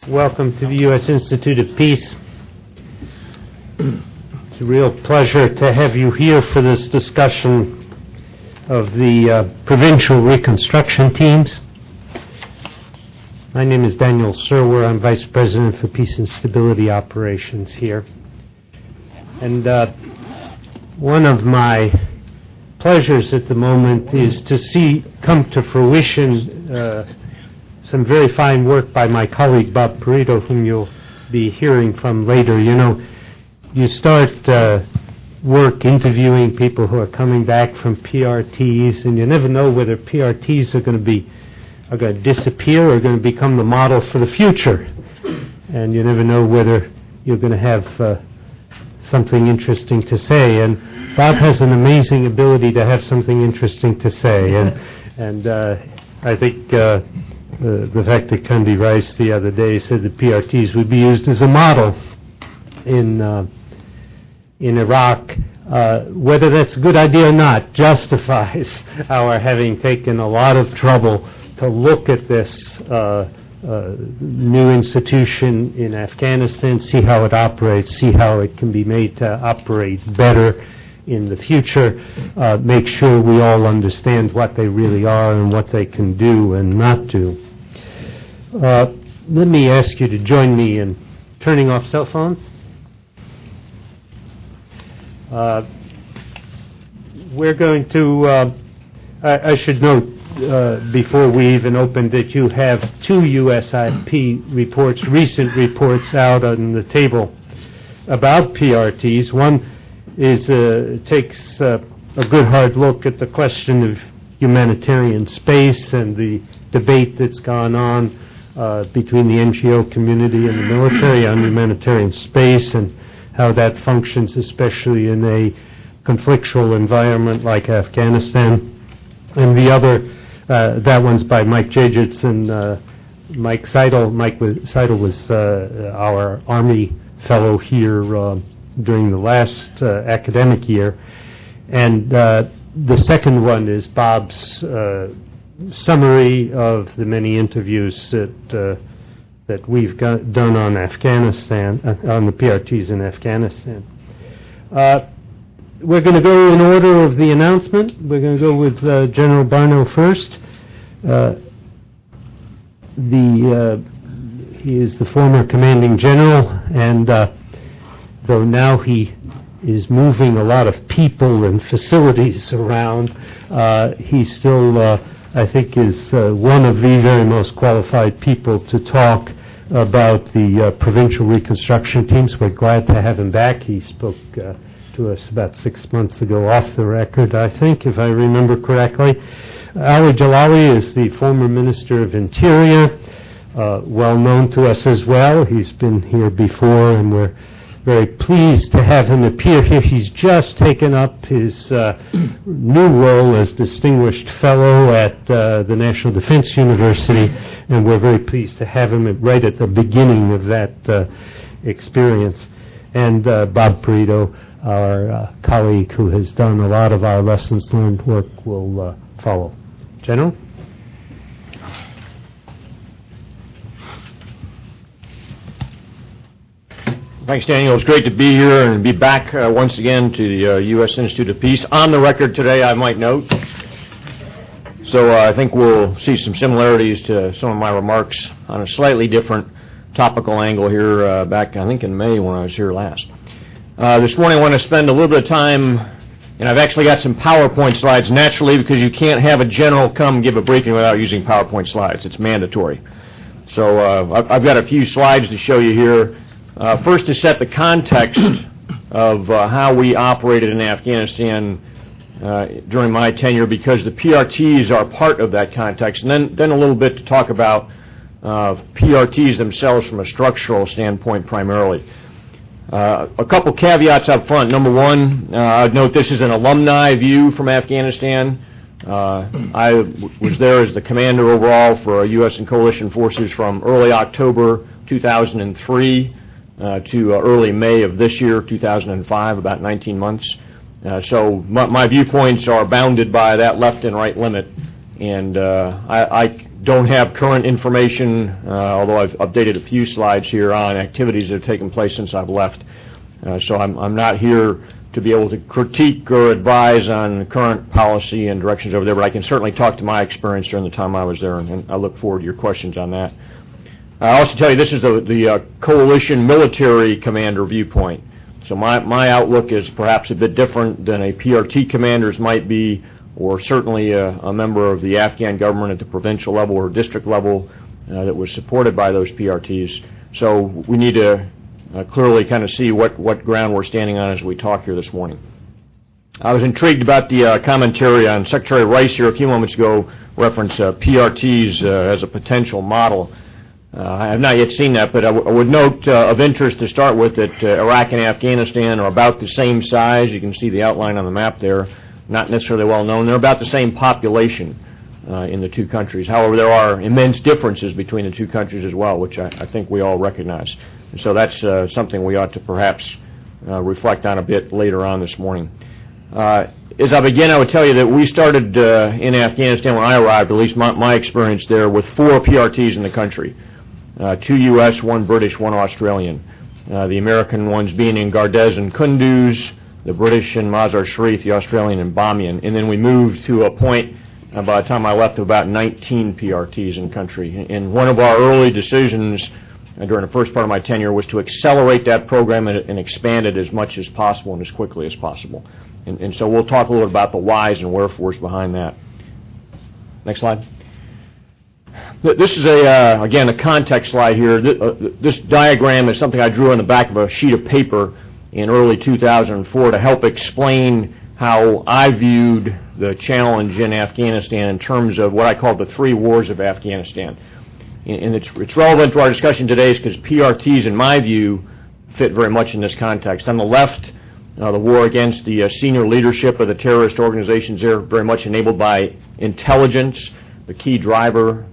Welcome to the U.S. Institute of Peace. It's a real pleasure to have you here for this discussion of the provincial reconstruction teams. My name is Daniel Serwer. I'm Vice President for Peace and Stability Operations here. And one of my pleasures at the moment is to see come to fruition some very fine work by my colleague Bob Perito, whom you'll be hearing from later. You know, you start work interviewing people who are coming back from PRTs, and you never know whether PRTs are going to disappear or going to become the model for the future. And you never know whether you're going to have something interesting to say. And Bob has an amazing ability to have something interesting to say. And I think the fact that Condi Rice the other day said that PRTs would be used as a model in Iraq, whether that's a good idea or not, justifies our having taken a lot of trouble to look at this new institution in Afghanistan, see how it operates, see how it can be made to operate better in the future, make sure we all understand what they really are and what they can do and not do. Let me ask you to join me in turning off cell phones. We're going to, I should note before we even open that you have two USIP reports, recent reports out on the table about PRTs. One is takes a good hard look at the question of humanitarian space and the debate that's gone on between the NGO community and the military on humanitarian space and how that functions, especially in a conflictual environment like Afghanistan. And the other, that one's by Mike Jajits and Mike Seidel. Mike Seidel was our Army fellow here during the last academic year. And the second one is Bob's summary of the many interviews that we've done on Afghanistan, on the PRTs in Afghanistan. We're going to go in order of the announcement. We're going to go with General Barno first. He is the former commanding general, and though now he is moving a lot of people and facilities around, he still, I think, is one of the very most qualified people to talk about the provincial reconstruction teams. We're glad to have him back. He spoke to us about 6 months ago off the record, I think, if I remember correctly. Ali Jalali is the former Minister of Interior, well known to us as well. He's been here before, and we're very pleased to have him appear here. He's just taken up his new role as Distinguished Fellow at the National Defense University, and we're very pleased to have him right at the beginning of that experience. And Bob Perito, our colleague who has done a lot of our lessons learned work, will follow. General? Thanks, Daniel. It's great to be here and be back once again to the U.S. Institute of Peace. On the record today, I might note. So I think we'll see some similarities to some of my remarks on a slightly different topical angle here back, I think, in May when I was here last. This morning I want to spend a little bit of time, and I've actually got some PowerPoint slides, naturally, because you can't have a general come give a briefing without using PowerPoint slides. It's mandatory. So I've got a few slides to show you here. First, to set the context of how we operated in Afghanistan during my tenure, because the PRTs are part of that context, and then a little bit to talk about PRTs themselves from a structural standpoint primarily. A couple caveats up front. Number one, I'd note this is an alumni view from Afghanistan. I was there as the commander overall for U.S. and coalition forces from early October 2003 to early May of this year, 2005, about 19 months. So my viewpoints are bounded by that left and right limit, and I don't have current information, although I've updated a few slides here on activities that have taken place since I've left. So I'm not here to be able to critique or advise on current policy and directions over there, but I can certainly talk to my experience during the time I was there, and I look forward to your questions on that. I'll also tell you this is the coalition military commander viewpoint. So my outlook is perhaps a bit different than a PRT commander's might be, or certainly a member of the Afghan government at the provincial level or district level that was supported by those PRTs. So we need to clearly kind of see what ground we're standing on as we talk here this morning. I was intrigued about the commentary on Secretary Rice here a few moments ago, reference PRTs as a potential model. I have not yet seen that, but I would note of interest to start with that Iraq and Afghanistan are about the same size. You can see the outline on the map there, not necessarily well known. They're about the same population in the two countries. However, there are immense differences between the two countries as well, which I think we all recognize. And so that's something we ought to perhaps reflect on a bit later on this morning. As I begin, I would tell you that we started in Afghanistan when I arrived, at least my experience there, with 4 PRTs in the country. 2 U.S., 1 British, 1 Australian. The American ones being in Gardez and Kunduz, the British in Mazar Sharif, the Australian in Bamiyan. And then we moved to a point, by the time I left, of about 19 PRTs in country. And one of our early decisions during the first part of my tenure was to accelerate that program and expand it as much as possible and as quickly as possible. And so we'll talk a little bit about the whys and wherefores behind that. Next slide. This is again, a context slide here. This diagram is something I drew on the back of a sheet of paper in early 2004 to help explain how I viewed the challenge in Afghanistan in terms of what I call the 3 wars of Afghanistan. And it's relevant to our discussion today because PRTs, in my view, fit very much in this context. On the left, the war against the senior leadership of the terrorist organizations there, very much enabled by intelligence, the key driver,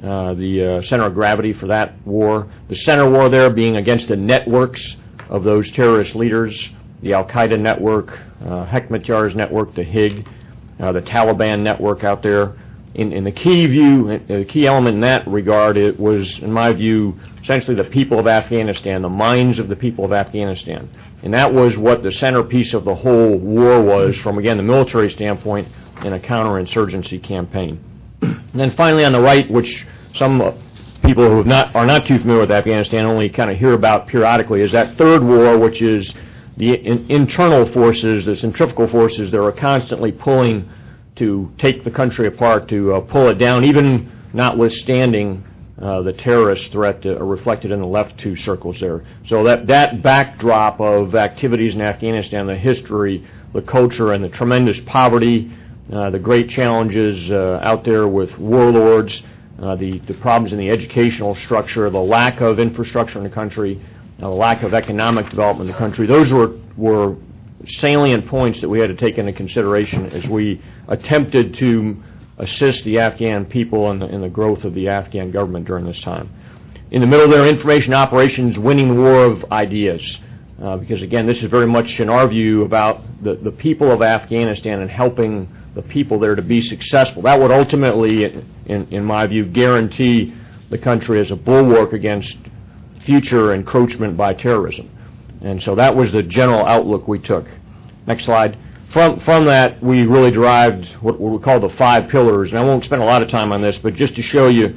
the center of gravity for that war. The center war there being against the networks of those terrorist leaders, the Al-Qaeda network, Hekmatyar's network, the HIG, the Taliban network out there. In the key element in that regard, it was, in my view, essentially the people of Afghanistan, the minds of the people of Afghanistan. And that was what the centerpiece of the whole war was from, again, the military standpoint in a counterinsurgency campaign. And then finally on the right, which some people who are not too familiar with Afghanistan only kind of hear about periodically, is that third war, which is the internal forces, the centrifugal forces that are constantly pulling to take the country apart, to pull it down, even notwithstanding the terrorist threat reflected in the left 2 circles there. So that backdrop of activities in Afghanistan, the history, the culture, and the tremendous poverty, the great challenges out there with warlords, the problems in the educational structure, the lack of infrastructure in the country, the lack of economic development in the country, those were salient points that we had to take into consideration as we attempted to assist the Afghan people in the growth of the Afghan government during this time. In the middle there, information operations, winning war of ideas. Because again, this is very much, in our view, about the people of Afghanistan and helping the people there to be successful. That would ultimately, in my view, guarantee the country as a bulwark against future encroachment by terrorism. And so that was the general outlook we took. Next slide. From that, we really derived what we call the 5 pillars. And I won't spend a lot of time on this, but just to show you,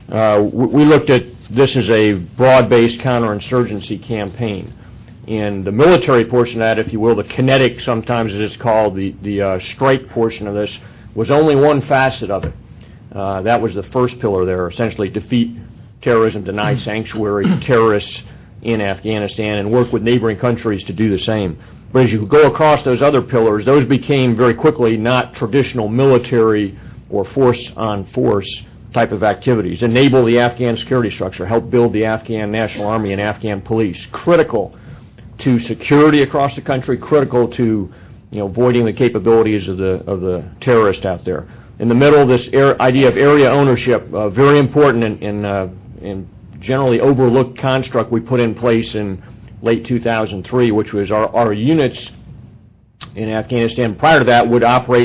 we looked at this as a broad-based counterinsurgency campaign. And the military portion of that, if you will, the kinetic, sometimes as it's called, the strike portion of this, was only one facet of it. That was the first pillar there, essentially defeat terrorism, deny sanctuary to terrorists in Afghanistan, and work with neighboring countries to do the same. But as you go across those other pillars, those became very quickly not traditional military or force-on-force type of activities. Enable the Afghan security structure, help build the Afghan National Army and Afghan police. Critical to security across the country, critical to voiding the capabilities of the terrorist out there. In the middle, this idea of area ownership, very important in generally overlooked construct we put in place in late 2003, which was our units in Afghanistan prior to that would operate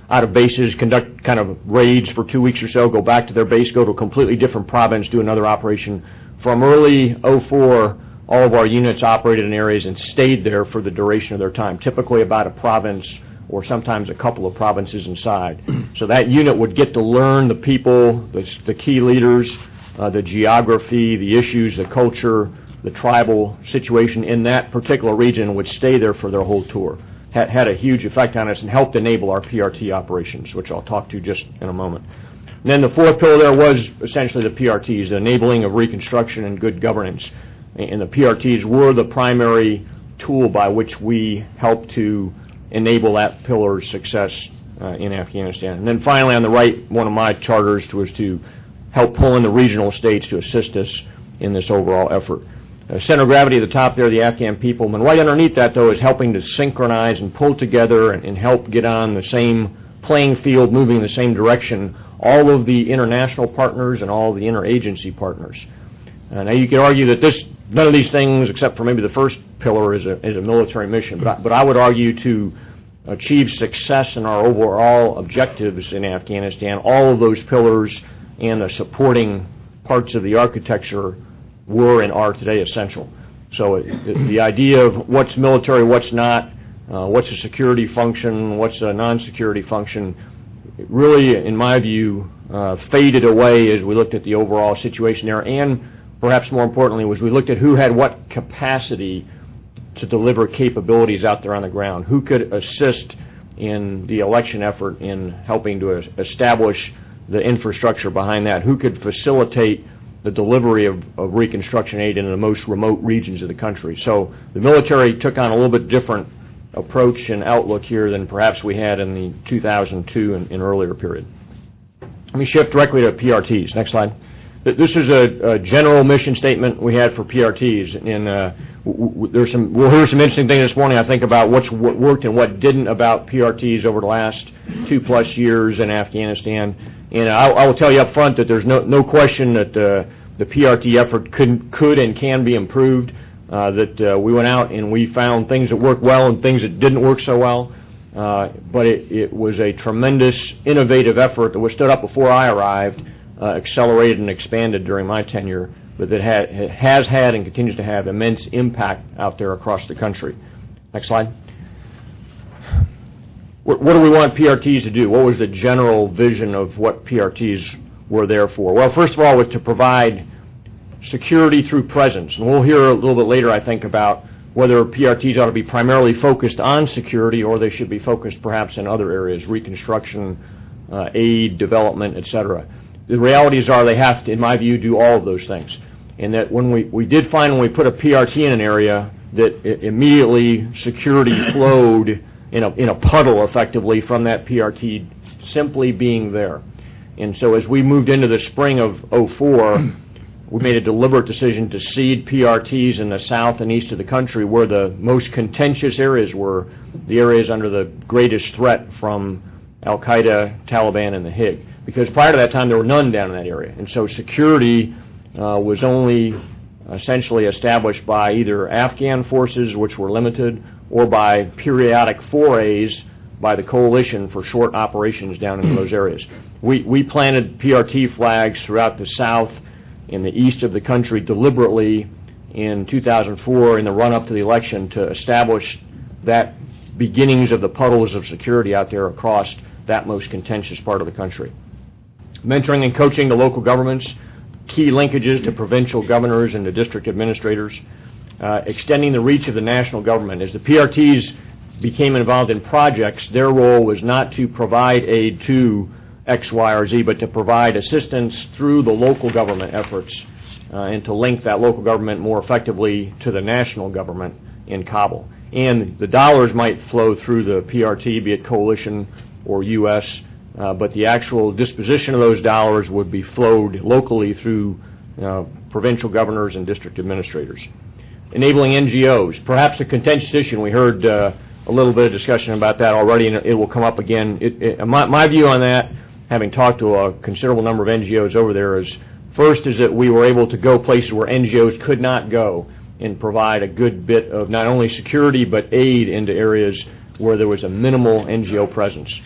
out of bases, conduct kind of raids for 2 weeks or so, go back to their base, go to a completely different province, do another operation. From early '04, all of our units operated in areas and stayed there for the duration of their time, typically about a province or sometimes a couple of provinces inside. So that unit would get to learn the people, the key leaders, the geography, the issues, the culture, the tribal situation in that particular region, would stay there for their whole tour. Had a huge effect on us and helped enable our PRT operations, which I'll talk to just in a moment. And then the fourth pillar there was essentially the PRTs, the enabling of reconstruction and good governance. And the PRTs were the primary tool by which we helped to enable that pillar's success in Afghanistan. And then finally, on the right, one of my charters was to help pull in the regional states to assist us in this overall effort. Center of gravity at the top there, the Afghan people. And right underneath that, though, is helping to synchronize and pull together and help get on the same playing field, moving in the same direction, all of the international partners and all of the interagency partners. Now, you could argue that none of these things, except for maybe the first pillar, is a military mission. But I would argue to achieve success in our overall objectives in Afghanistan, all of those pillars and the supporting parts of the architecture were and are today essential. So the idea of what's military, what's not, what's a security function, what's a non-security function, really, in my view, faded away as we looked at the overall situation there, and perhaps more importantly was we looked at who had what capacity to deliver capabilities out there on the ground, who could assist in the election effort in helping to establish the infrastructure behind that, who could facilitate the delivery of reconstruction aid in the most remote regions of the country. So the military took on a little bit different approach and outlook here than perhaps we had in the 2002 and earlier period. Let me shift directly to PRTs. Next slide. This is a general mission statement we had for PRTs, and we'll hear some interesting things this morning, I think, about what worked and what didn't about PRTs over the last 2+ years in Afghanistan. And I will tell you up front that there's no question that the PRT effort could and can be improved, that we went out and we found things that worked well and things that didn't work so well. But it was a tremendous, innovative effort that was stood up before I arrived, accelerated and expanded during my tenure, but that has had and continues to have immense impact out there across the country. Next slide. What do we want PRTs to do? What was the general vision of what PRTs were there for? Well, first of all, was to provide security through presence. And we'll hear a little bit later, I think, about whether PRTs ought to be primarily focused on security or they should be focused perhaps in other areas, reconstruction, aid, development, etc. The realities are they have to, in my view, do all of those things. And that when we did find when we put a PRT in an area that immediately security flowed in a puddle, effectively, from that PRT simply being there. And so as we moved into the spring of '04, we made a deliberate decision to seed PRTs in the south and east of the country where the most contentious areas were, the areas under the greatest threat from Al-Qaeda, Taliban, and the HIG. Because prior to that time, there were none down in that area. And so security was only essentially established by either Afghan forces, which were limited, or by periodic forays by the coalition for short operations down in those areas. We planted PRT flags throughout the south and the east of the country deliberately in 2004 in the run-up to the election to establish that beginnings of the puddles of security out there across that most contentious part of the country. Mentoring and coaching the local governments, key linkages to provincial governors and to district administrators, extending the reach of the national government. As the PRTs became involved in projects, their role was not to provide aid to X, Y, or Z, but to provide assistance through the local government efforts and to link that local government more effectively to the national government in Kabul. And the dollars might flow through the PRT, be it coalition or U.S., but the actual disposition of those dollars would be flowed locally through provincial governors and district administrators. Enabling NGOs, perhaps a contentious issue. We heard a little bit of discussion about that already, and it will come up again. My view on that, having talked to a considerable number of NGOs over there, is first is that we were able to go places where NGOs could not go and provide a good bit of not only security but aid into areas where there was a minimal NGO presence.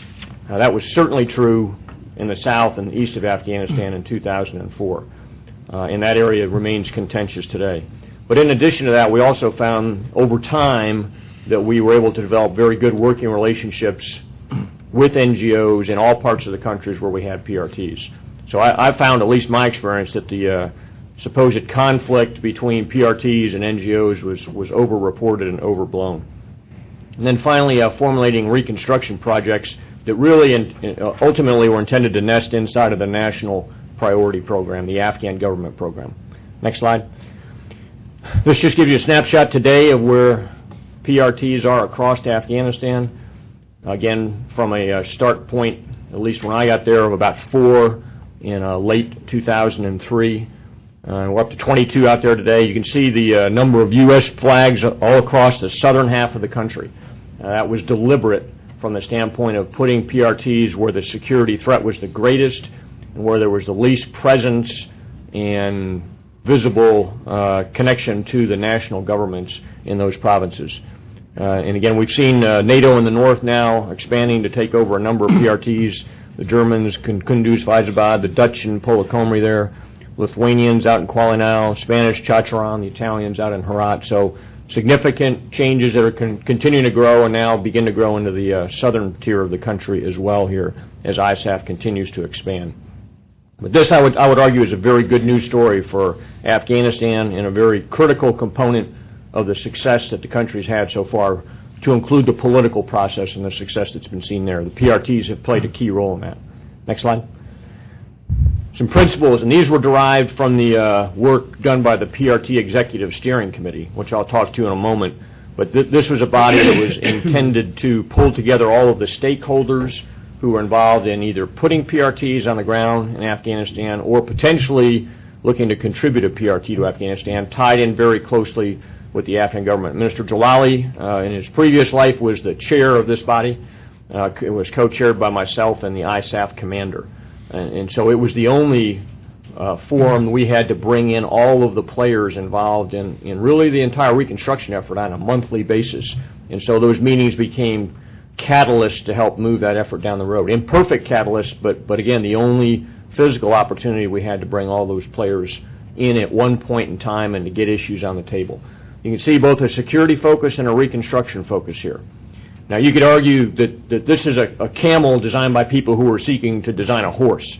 That was certainly true in the south and east of Afghanistan in 2004. And that area remains contentious today. But in addition to that, we also found over time that we were able to develop very good working relationships with NGOs in all parts of the countries where we had PRTs. So I found, at least my experience, that the supposed conflict between PRTs and NGOs was over-reported and overblown. And then finally, formulating reconstruction projects that really ultimately were intended to nest inside of the national priority program, the Afghan government program. Next slide. This just gives you a snapshot today of where PRTs are across Afghanistan. Again, from a start point, at least when I got there, of about 4 in late 2003. We're up to 22 out there today. You can see the number of U.S. flags all across the southern half of the country. That was deliberate from the standpoint of putting PRTs where the security threat was the greatest and where there was the least presence and visible connection to the national governments in those provinces. And again, we've seen NATO in the north now expanding to take over a number of PRTs. The Germans, Kunduz, Faizabad, the Dutch in Polokomri there, Lithuanians out in Qualinau, Spanish, Chacharan, the Italians out in Herat. So significant changes that are continuing to grow and now begin to grow into the southern tier of the country as well here as ISAF continues to expand. But this, I would argue, is a very good news story for Afghanistan and a very critical component of the success that the country's had so far, to include the political process and the success that's been seen there. The PRTs have played a key role in that. Next slide. Some principles, and these were derived from the work done by the PRT Executive Steering Committee, which I'll talk to in a moment. But this was a body that was intended to pull together all of the stakeholders who were involved in either putting PRTs on the ground in Afghanistan or potentially looking to contribute a PRT to Afghanistan, tied in very closely with the Afghan government. Minister Jalali, in his previous life, was the chair of this body. It was co-chaired by myself and the ISAF commander. And so it was the only forum we had to bring in all of the players involved in really the entire reconstruction effort on a monthly basis. And so those meetings became catalysts to help move that effort down the road. Imperfect catalysts, but again, the only physical opportunity we had to bring all those players in at one point in time and to get issues on the table. You can see both a security focus and a reconstruction focus here. Now, you could argue that this is a camel designed by people who were seeking to design a horse.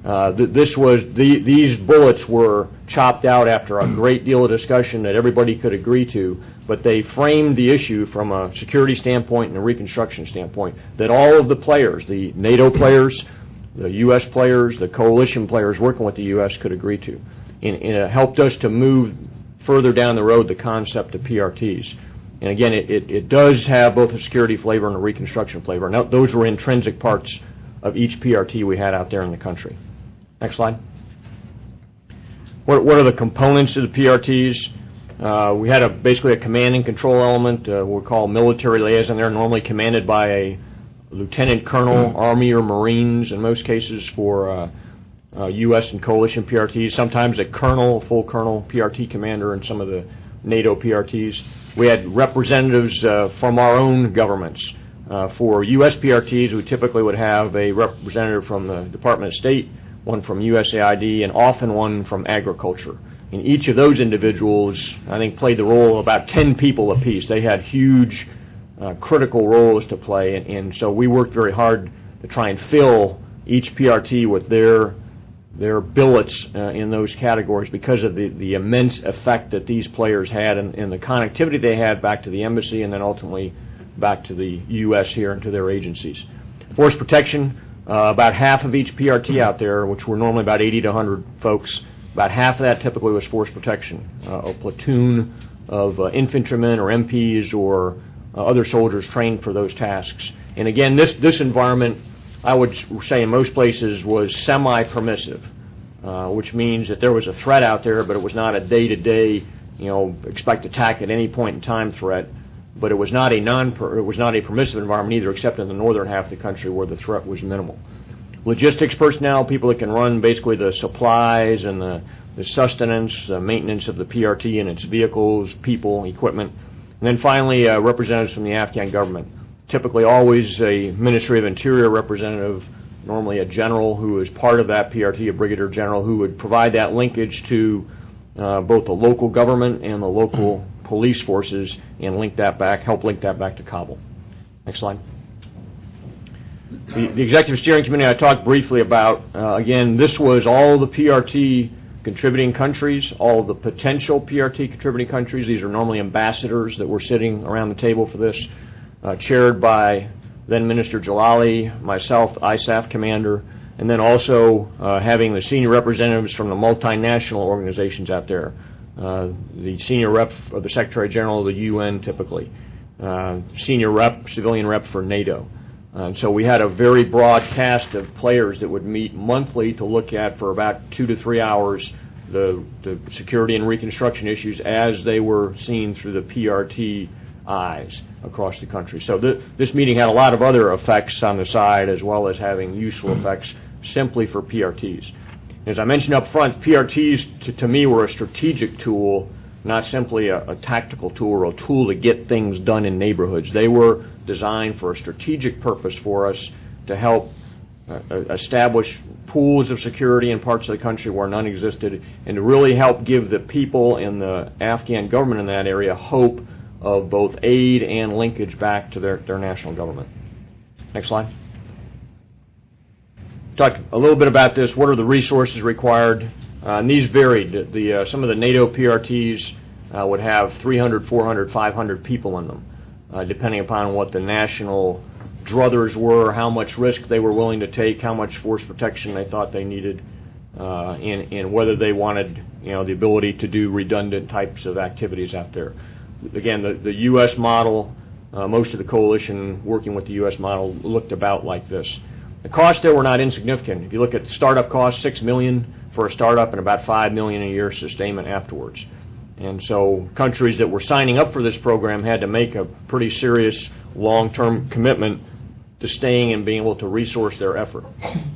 These bullets were chopped out after a great deal of discussion that everybody could agree to, but they framed the issue from a security standpoint and a reconstruction standpoint that all of the players, the NATO players, the U.S. players, the coalition players working with the U.S. could agree to. And it helped us to move further down the road the concept of PRTs. And again, it does have both a security flavor and a reconstruction flavor. Now, those were intrinsic parts of each PRT we had out there in the country. Next slide. What are the components of the PRTs? We had basically a command and control element, we call military liaison there, normally commanded by a lieutenant colonel, Army or Marines in most cases for U.S. and coalition PRTs, sometimes a colonel, full colonel PRT commander in some of the NATO PRTs. We had representatives from our own governments. For U.S. PRTs, we typically would have a representative from the Department of State, one from USAID, and often one from agriculture. And each of those individuals, I think, played the role of about 10 people apiece. They had huge critical roles to play, and so we worked very hard to try and fill each PRT with their billets in those categories because of the immense effect that these players had and the connectivity they had back to the embassy and then ultimately back to the U.S. here and to their agencies. Force protection, about half of each PRT out there, which were normally about 80 to 100 folks, about half of that typically was force protection, a platoon of infantrymen or MPs or other soldiers trained for those tasks. And again, this environment, I would say in most places, was semi-permissive, which means that there was a threat out there, but it was not a day-to-day, expect attack at any point in time threat. But it was not a permissive environment either, except in the northern half of the country where the threat was minimal. Logistics personnel, people that can run basically the supplies and the sustenance, maintenance of the PRT and its vehicles, people, equipment. And then finally, representatives from the Afghan government. typically always a Ministry of Interior representative, normally a general who is part of that PRT, a brigadier general, who would provide that linkage to both the local government and the local police forces and help link that back to Kabul. Next slide. The Executive Steering Committee I talked briefly about, again, this was all the PRT contributing countries, all the potential PRT contributing countries. These are normally ambassadors that were sitting around the table for this, chaired by then Minister Jalali, myself, ISAF commander, and then also having the senior representatives from the multinational organizations out there, the senior rep of the Secretary General of the UN typically, senior rep, civilian rep for NATO. And so we had a very broad cast of players that would meet monthly to look at for about 2 to 3 hours the security and reconstruction issues as they were seen through the PRT eyes across the country. So this meeting had a lot of other effects on the side as well as having useful effects simply for PRTs. As I mentioned up front, PRTs to me were a strategic tool, not simply a tactical tool or a tool to get things done in neighborhoods. They were designed for a strategic purpose for us to help establish pools of security in parts of the country where none existed, and to really help give the people in the Afghan government in that area hope of both aid and linkage back to their national government. Next slide. Talk a little bit about this. What are the resources required? And these varied. Some of the NATO PRTs would have 300, 400, 500 people in them, depending upon what the national druthers were, how much risk they were willing to take, how much force protection they thought they needed, and whether they wanted, the ability to do redundant types of activities out there. Again, the U.S. model, most of the coalition working with the U.S. model looked about like this. The costs there were not insignificant. If you look at the startup costs, $6 million for a startup and about $5 million a year sustainment afterwards. And so countries that were signing up for this program had to make a pretty serious long-term commitment to staying and being able to resource their effort.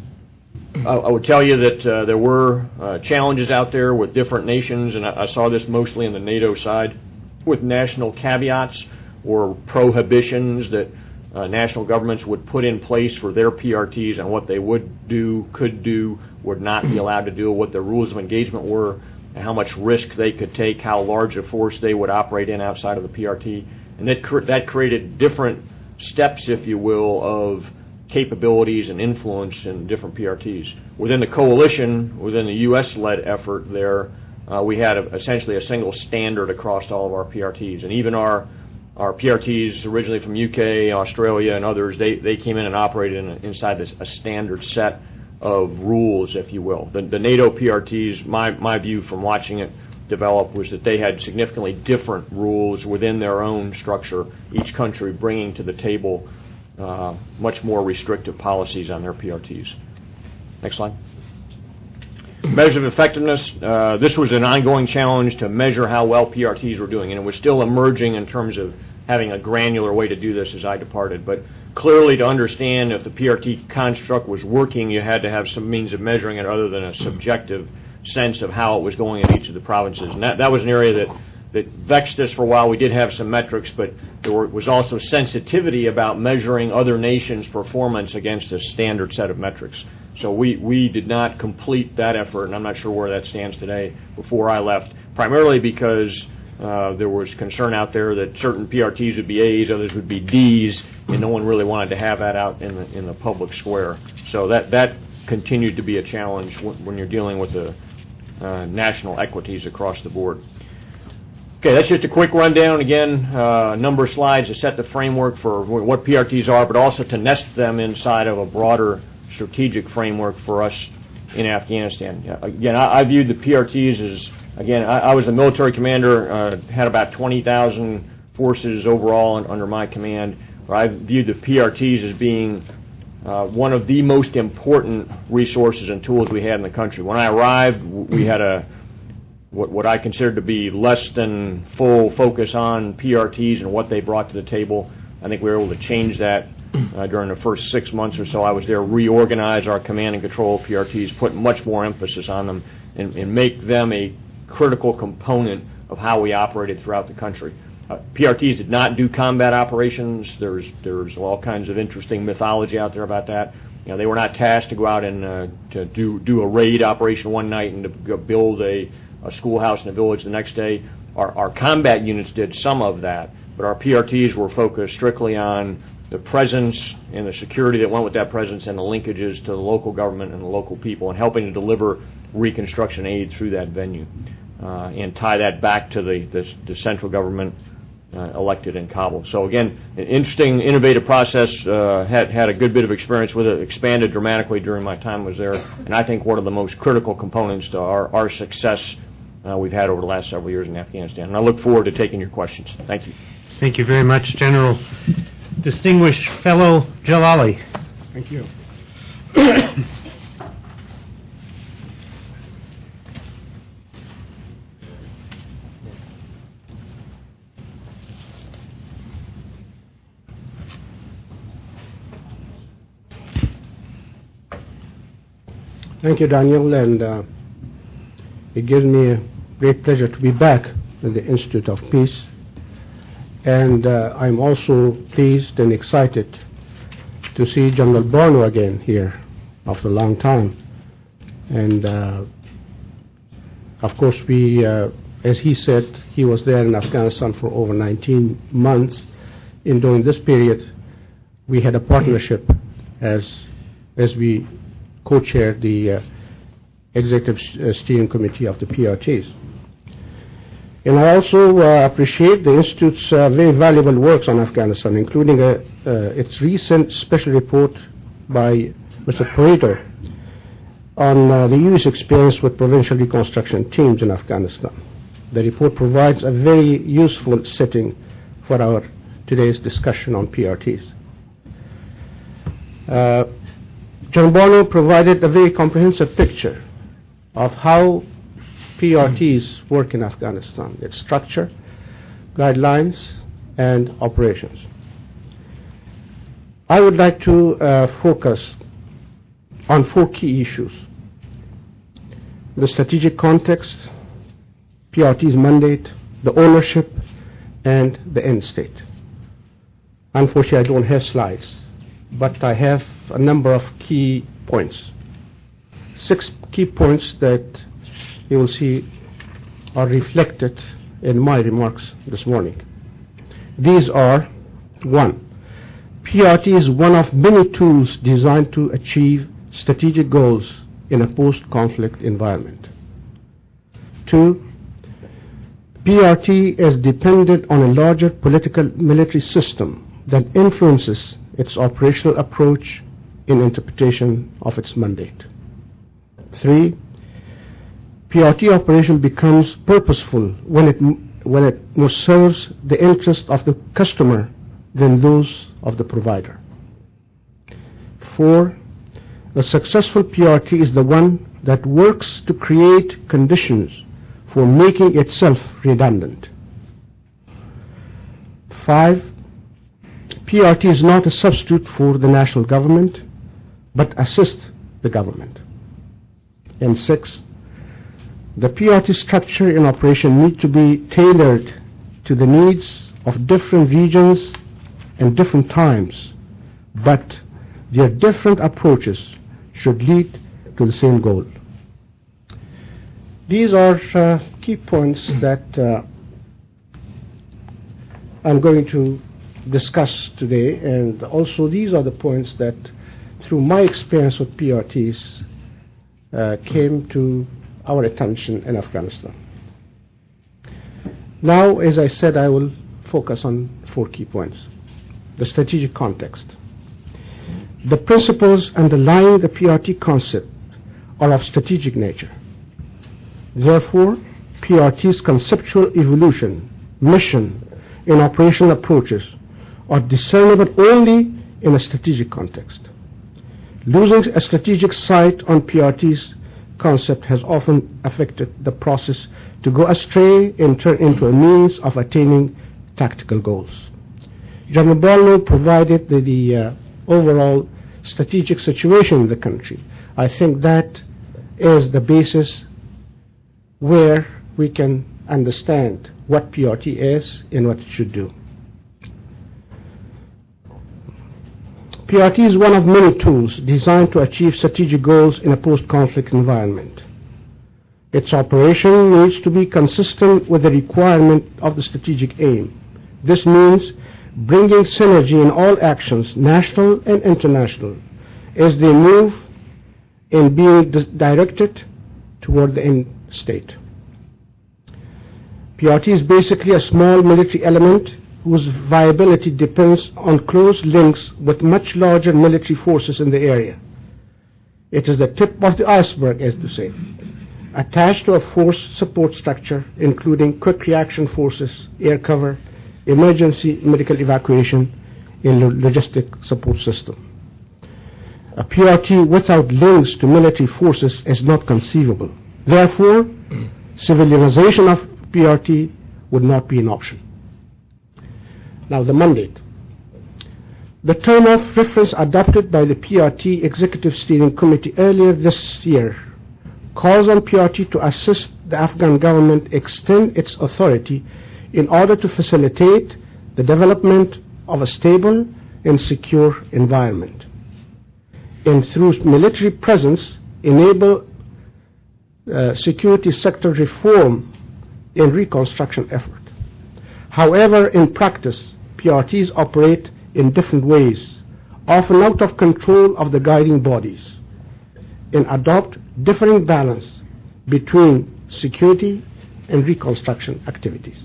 I would tell you that there were challenges out there with different nations, and I saw this mostly in the NATO side, with national caveats or prohibitions that national governments would put in place for their PRTs on what they would do, could do, would not be allowed to do, what their rules of engagement were, and how much risk they could take, how large a force they would operate in outside of the PRT. And that created different steps, if you will, of capabilities and influence in different PRTs. Within the coalition, within the U.S.-led effort there, we had essentially a single standard across all of our PRTs. And even our PRTs originally from UK, Australia, and others, they came in and operated inside a standard set of rules, if you will. The NATO PRTs, my view from watching it develop was that they had significantly different rules within their own structure, each country bringing to the table much more restrictive policies on their PRTs. Next slide. Measure of effectiveness. This was an ongoing challenge to measure how well PRTs were doing, and it was still emerging in terms of having a granular way to do this as I departed. But clearly, to understand if the PRT construct was working, you had to have some means of measuring it other than a subjective sense of how it was going in each of the provinces. And that was an area that vexed us for a while. We did have some metrics, but there was also sensitivity about measuring other nations' performance against a standard set of metrics. So we did not complete that effort, and I'm not sure where that stands today, before I left, primarily because there was concern out there that certain PRTs would be A's, others would be D's, and no one really wanted to have that out in the public square. So that continued to be a challenge when you're dealing with the national equities across the board. Okay, that's just a quick rundown. Again, a number of slides to set the framework for what PRTs are, but also to nest them inside of a broader strategic framework for us in Afghanistan. Again, I viewed the PRTs as, again, I was a military commander, had about 20,000 forces overall under my command. I viewed the PRTs as being one of the most important resources and tools we had in the country. When I arrived, we had what I considered to be less than full focus on PRTs and what they brought to the table. I think we were able to change that during the first 6 months or so I was there, reorganize our command and control PRTs, put much more emphasis on them, and make them a critical component of how we operated throughout the country. PRTs did not do combat operations. There's all kinds of interesting mythology out there about that. You know, they were not tasked to go out and to do a raid operation one night and to go build a schoolhouse in a village the next day. Our combat units did some of that, but our PRTs were focused strictly on the presence and the security that went with that presence and the linkages to the local government and the local people, and helping to deliver reconstruction aid through that venue and tie that back to the central government elected in Kabul. So again, an interesting, innovative process. Had a good bit of experience with it. Expanded dramatically during my time was there, and I think one of the most critical components to our success we've had over the last several years in Afghanistan. And I look forward to taking your questions. Thank you. Thank you very much, General. Distinguished Fellow Jalali. Thank you. Thank you, Daniel, and it gives me a great pleasure to be back at the Institute of Peace. And I'm also pleased and excited to see General Barno again here after a long time. And of course, we, as he said, he was there in Afghanistan for over 19 months. And during this period, we had a partnership as we co-chaired the Executive Steering Committee of the PRTs. And I also appreciate the Institute's very valuable works on Afghanistan, including its recent special report by Mr. Pareto on the U.S. experience with provincial reconstruction teams in Afghanistan. The report provides a very useful setting for our today's discussion on PRTs. John Barno provided a very comprehensive picture of how PRTs work in Afghanistan, its structure, guidelines, and operations. I would like to focus on 4 key issues: the strategic context, PRT's mandate, the ownership, and the end state. Unfortunately, I don't have slides, but I have a number of key points. 6 key points that you will see are reflected in my remarks this morning. These are: 1, PRT is one of many tools designed to achieve strategic goals in a post-conflict environment. 2, PRT is dependent on a larger political military system that influences its operational approach in interpretation of its mandate. 3, PRT operation becomes purposeful when it more serves the interest of the customer than those of the provider. 4, a successful PRT is the one that works to create conditions for making itself redundant. 5, PRT is not a substitute for the national government, but assists the government. And 6, the PRT structure and operation need to be tailored to the needs of different regions and different times, but their different approaches should lead to the same goal. These are key points that I'm going to discuss today, and also these are the points that, through my experience with PRTs, came to our attention in Afghanistan. Now, as I said, I will focus on 4 key points. The strategic context. The principles underlying the PRT concept are of strategic nature. Therefore, PRT's conceptual evolution, mission, and operational approaches are discernible only in a strategic context. Losing a strategic sight on PRT's concept has often affected the process to go astray and turn into a means of attaining tactical goals. General Barno provided the overall strategic situation in the country. I think that is the basis where we can understand what PRT is and what it should do. PRT is one of many tools designed to achieve strategic goals in a post-conflict environment. Its operation needs to be consistent with the requirement of the strategic aim. This means bringing synergy in all actions, national and international, as they move in being directed toward the end state. PRT is basically a small military element whose viability depends on close links with much larger military forces in the area. It is the tip of the iceberg, as to say, attached to a force support structure including quick reaction forces, air cover, emergency medical evacuation, and logistic support system. A PRT without links to military forces is not conceivable. Therefore, civilianization of PRT would not be an option. Now, the mandate. The term of reference adopted by the PRT Executive Steering Committee earlier this year calls on PRT to assist the Afghan government extend its authority in order to facilitate the development of a stable and secure environment, and through military presence enable security sector reform and reconstruction effort. However, in practice, PRTs operate in different ways, often out of control of the guiding bodies, and adopt differing balance between security and reconstruction activities.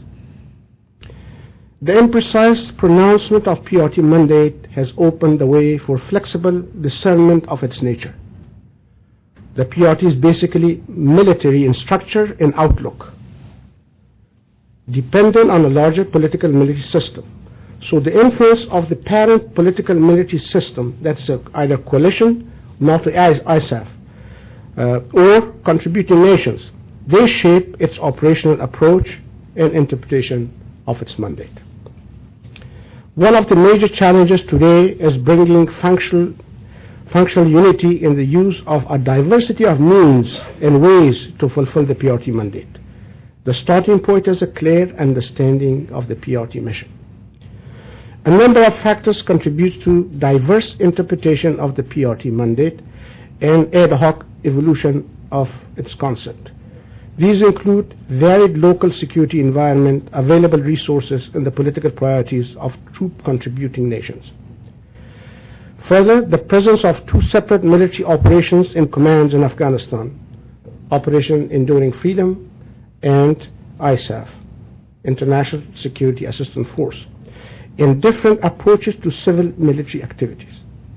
The imprecise pronouncement of PRT mandate has opened the way for flexible discernment of its nature. The PRT is basically military in structure and outlook, dependent on a larger political military system. So the influence of the parent political military system, that's either coalition, not ISAF, or contributing nations, they shape its operational approach and interpretation of its mandate. One of the major challenges today is bringing functional unity in the use of a diversity of means and ways to fulfill the PRT mandate. The starting point is a clear understanding of the PRT mission. A number of factors contribute to diverse interpretation of the PRT mandate and ad hoc evolution of its concept. These include varied local security environment, available resources, and the political priorities of troop contributing nations. Further, the presence of two separate military operations and commands in Afghanistan, Operation Enduring Freedom and ISAF, International Security Assistance Force, in different approaches to civil military activities.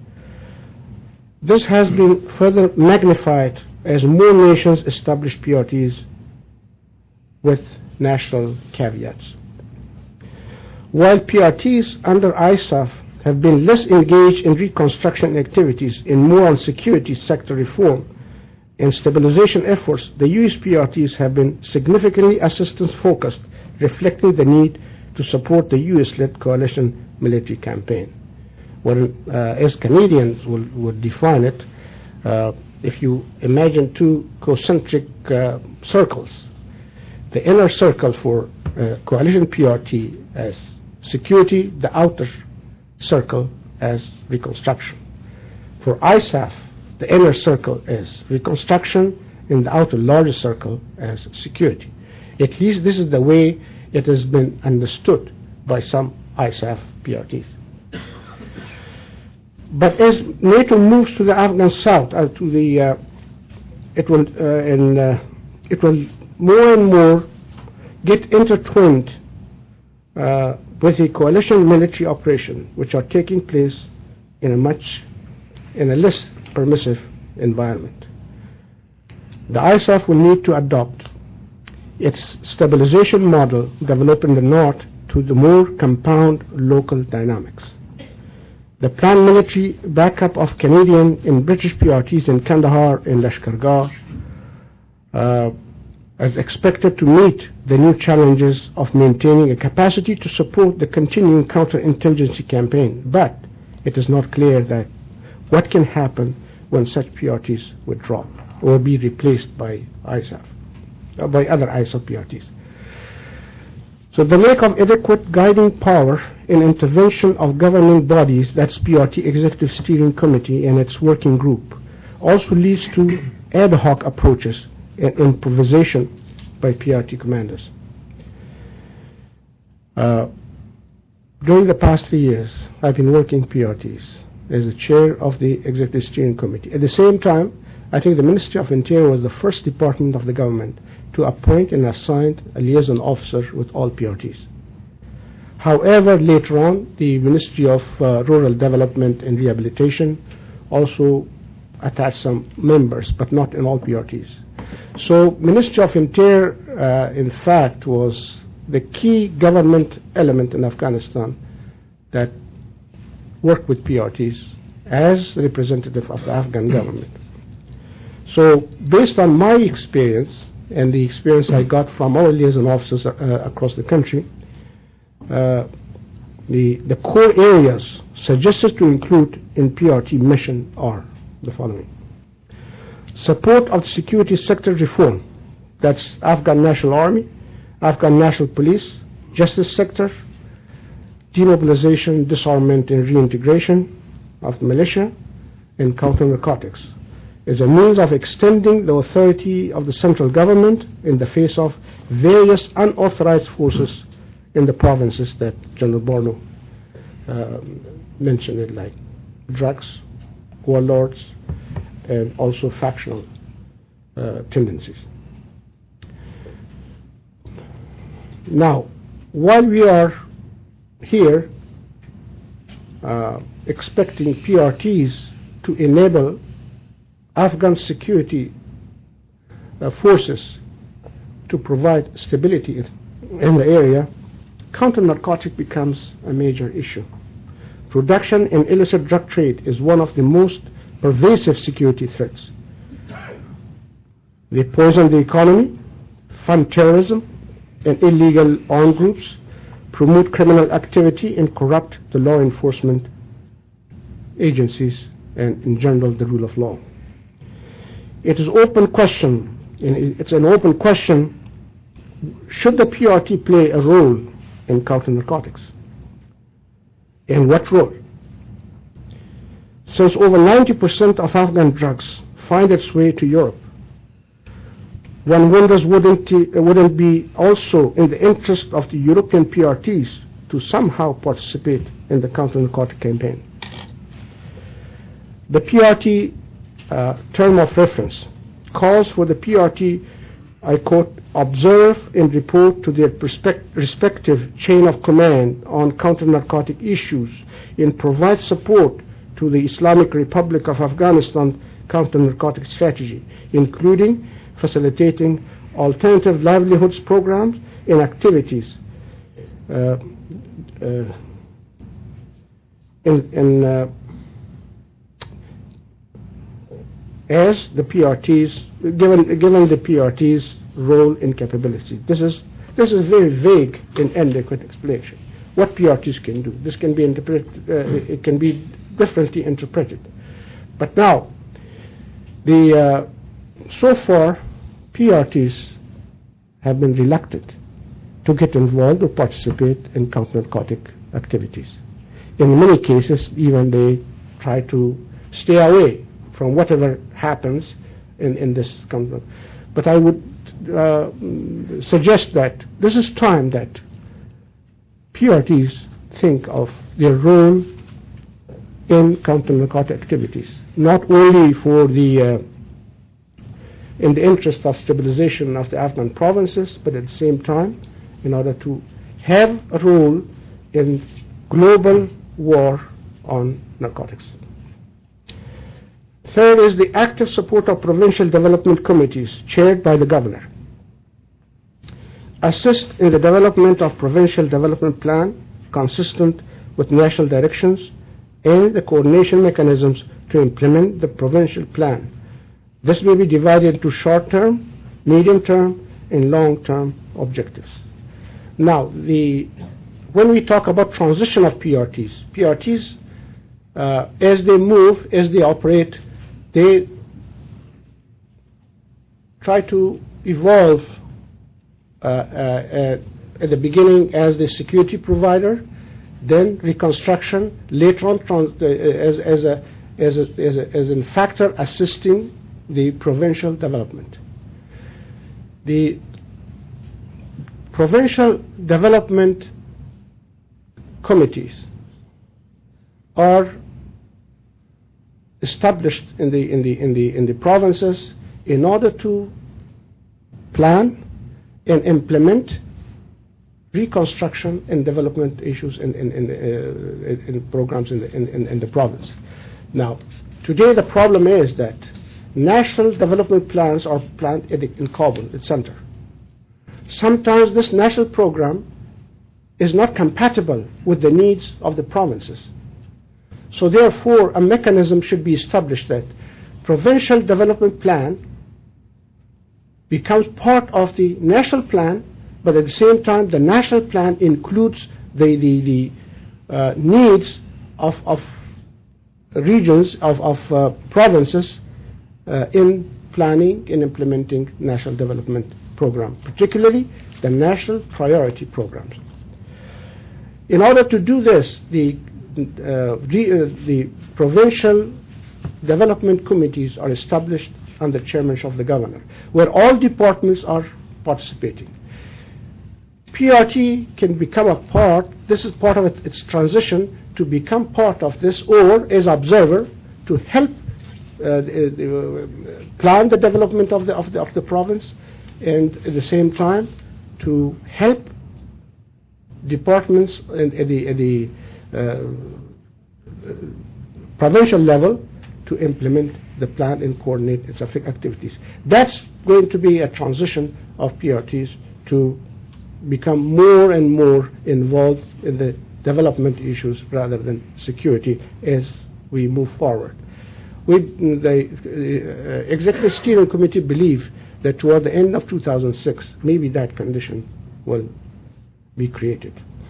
This has been further magnified as more nations establish PRTs with national caveats. While PRTs under ISAF have been less engaged in reconstruction activities and more on security sector reform and stabilization efforts, the US PRTs have been significantly assistance-focused, reflecting the need to support the US-led coalition military campaign. Well, as Canadians would define it, if you imagine two concentric circles, the inner circle for coalition PRT as security, the outer circle as reconstruction. For ISAF, the inner circle is reconstruction and the outer larger circle as security. At least this is the way it has been understood by some ISAF PRTs. But as NATO moves to the Afghan south, it will more and more get intertwined with the coalition military operation, which are taking place in a less permissive environment. The ISAF will need to adopt its stabilization model developed in the north to the more compound local dynamics. The planned military backup of Canadian and British PRTs in Kandahar and Lashkargah is expected to meet the new challenges of maintaining a capacity to support the continuing counterinsurgency campaign, but it is not clear that what can happen when such PRTs withdraw or be replaced by ISAF, by other ISAF PRTs. So the lack of adequate guiding power in intervention of governing bodies, that's PRT Executive Steering Committee and its working group, also leads to ad hoc approaches and improvisation by PRT commanders. During the past 3 years, I've been working PRTs as the chair of the Executive Steering Committee. At the same time, I think the Ministry of Interior was the first department of the government to appoint and assign a liaison officer with all PRTs. However, later on, the Ministry of Rural Development and Rehabilitation also attached some members, but not in all PRTs. So Ministry of Interior, in fact, was the key government element in Afghanistan that worked with PRTs as representative of the Afghan government. So based on my experience and the experience I got from our liaison officers across the country, the core areas suggested to include in PRT mission are the following. Support of security sector reform, that's Afghan National Army, Afghan National Police, justice sector, demobilization, disarmament and reintegration of the militia, and counter-narcotics, as a means of extending the authority of the central government in the face of various unauthorized forces in the provinces that General Barno mentioned, it, like drugs, warlords, and also factional tendencies. Now, while we are here expecting PRTs to enable Afghan security forces to provide stability in the area, counter-narcotic becomes a major issue. Production and illicit drug trade is one of the most pervasive security threats. They poison the economy, fund terrorism and illegal armed groups, promote criminal activity, and corrupt the law enforcement agencies and, in general, the rule of law. It is open question, and it's an open question, should the PRT play a role in counter-narcotics? And what role? Since over 90% of Afghan drugs find its way to Europe, one wonders wouldn't it be also in the interest of the European PRTs to somehow participate in the counter-narcotic campaign? The PRT term of reference calls for the PRT, I quote, observe and report to their respective chain of command on counter-narcotic issues and provide support to the Islamic Republic of Afghanistan counter-narcotic strategy, including facilitating alternative livelihoods programs and activities as the PRTs, given the PRT's role and capability. This is very vague and inadequate explanation. What PRTs can do. This can be interpreted, it can be differently interpreted. But now, so far, PRTs have been reluctant to get involved or participate in counter-narcotic activities. In many cases, even they try to stay away from whatever happens in this country. But I would suggest that this is time that PRTs think of their role in counter-narcotic activities, not only for in the interest of stabilization of the Afghan provinces, but at the same time in order to have a role in global war on narcotics. Third is the active support of provincial development committees chaired by the governor. Assist in the development of provincial development plan consistent with national directions and the coordination mechanisms to implement the provincial plan. This may be divided into short-term, medium-term, and long-term objectives. Now, when we talk about transition of PRTs, as they move, as they operate, they try to evolve at the beginning as the security provider, then reconstruction, later on as a factor assisting the provincial development. The provincial development committees are established in the provinces in order to plan and implement reconstruction and development issues in programs in the province. Now, today the problem is that national development plans are planned in Kabul, its center. Sometimes this national program is not compatible with the needs of the provinces. So therefore, a mechanism should be established that provincial development plan becomes part of the national plan, but at the same time, the national plan includes the needs of regions, of provinces in planning and implementing national development program, particularly the national priority programs. In order to do this, the provincial development committees are established under chairmanship of the governor, where all departments are participating. PRT can become a part, this is part of its transition to become part of this, or as observer to help plan the development of the province, and at the same time to help departments at the provincial level to implement the plan and coordinate its activities. That's going to be a transition of PRTs to become more and more involved in the development issues rather than security as we move forward. The Executive Steering Committee believe that toward the end of 2006, maybe that condition will be created.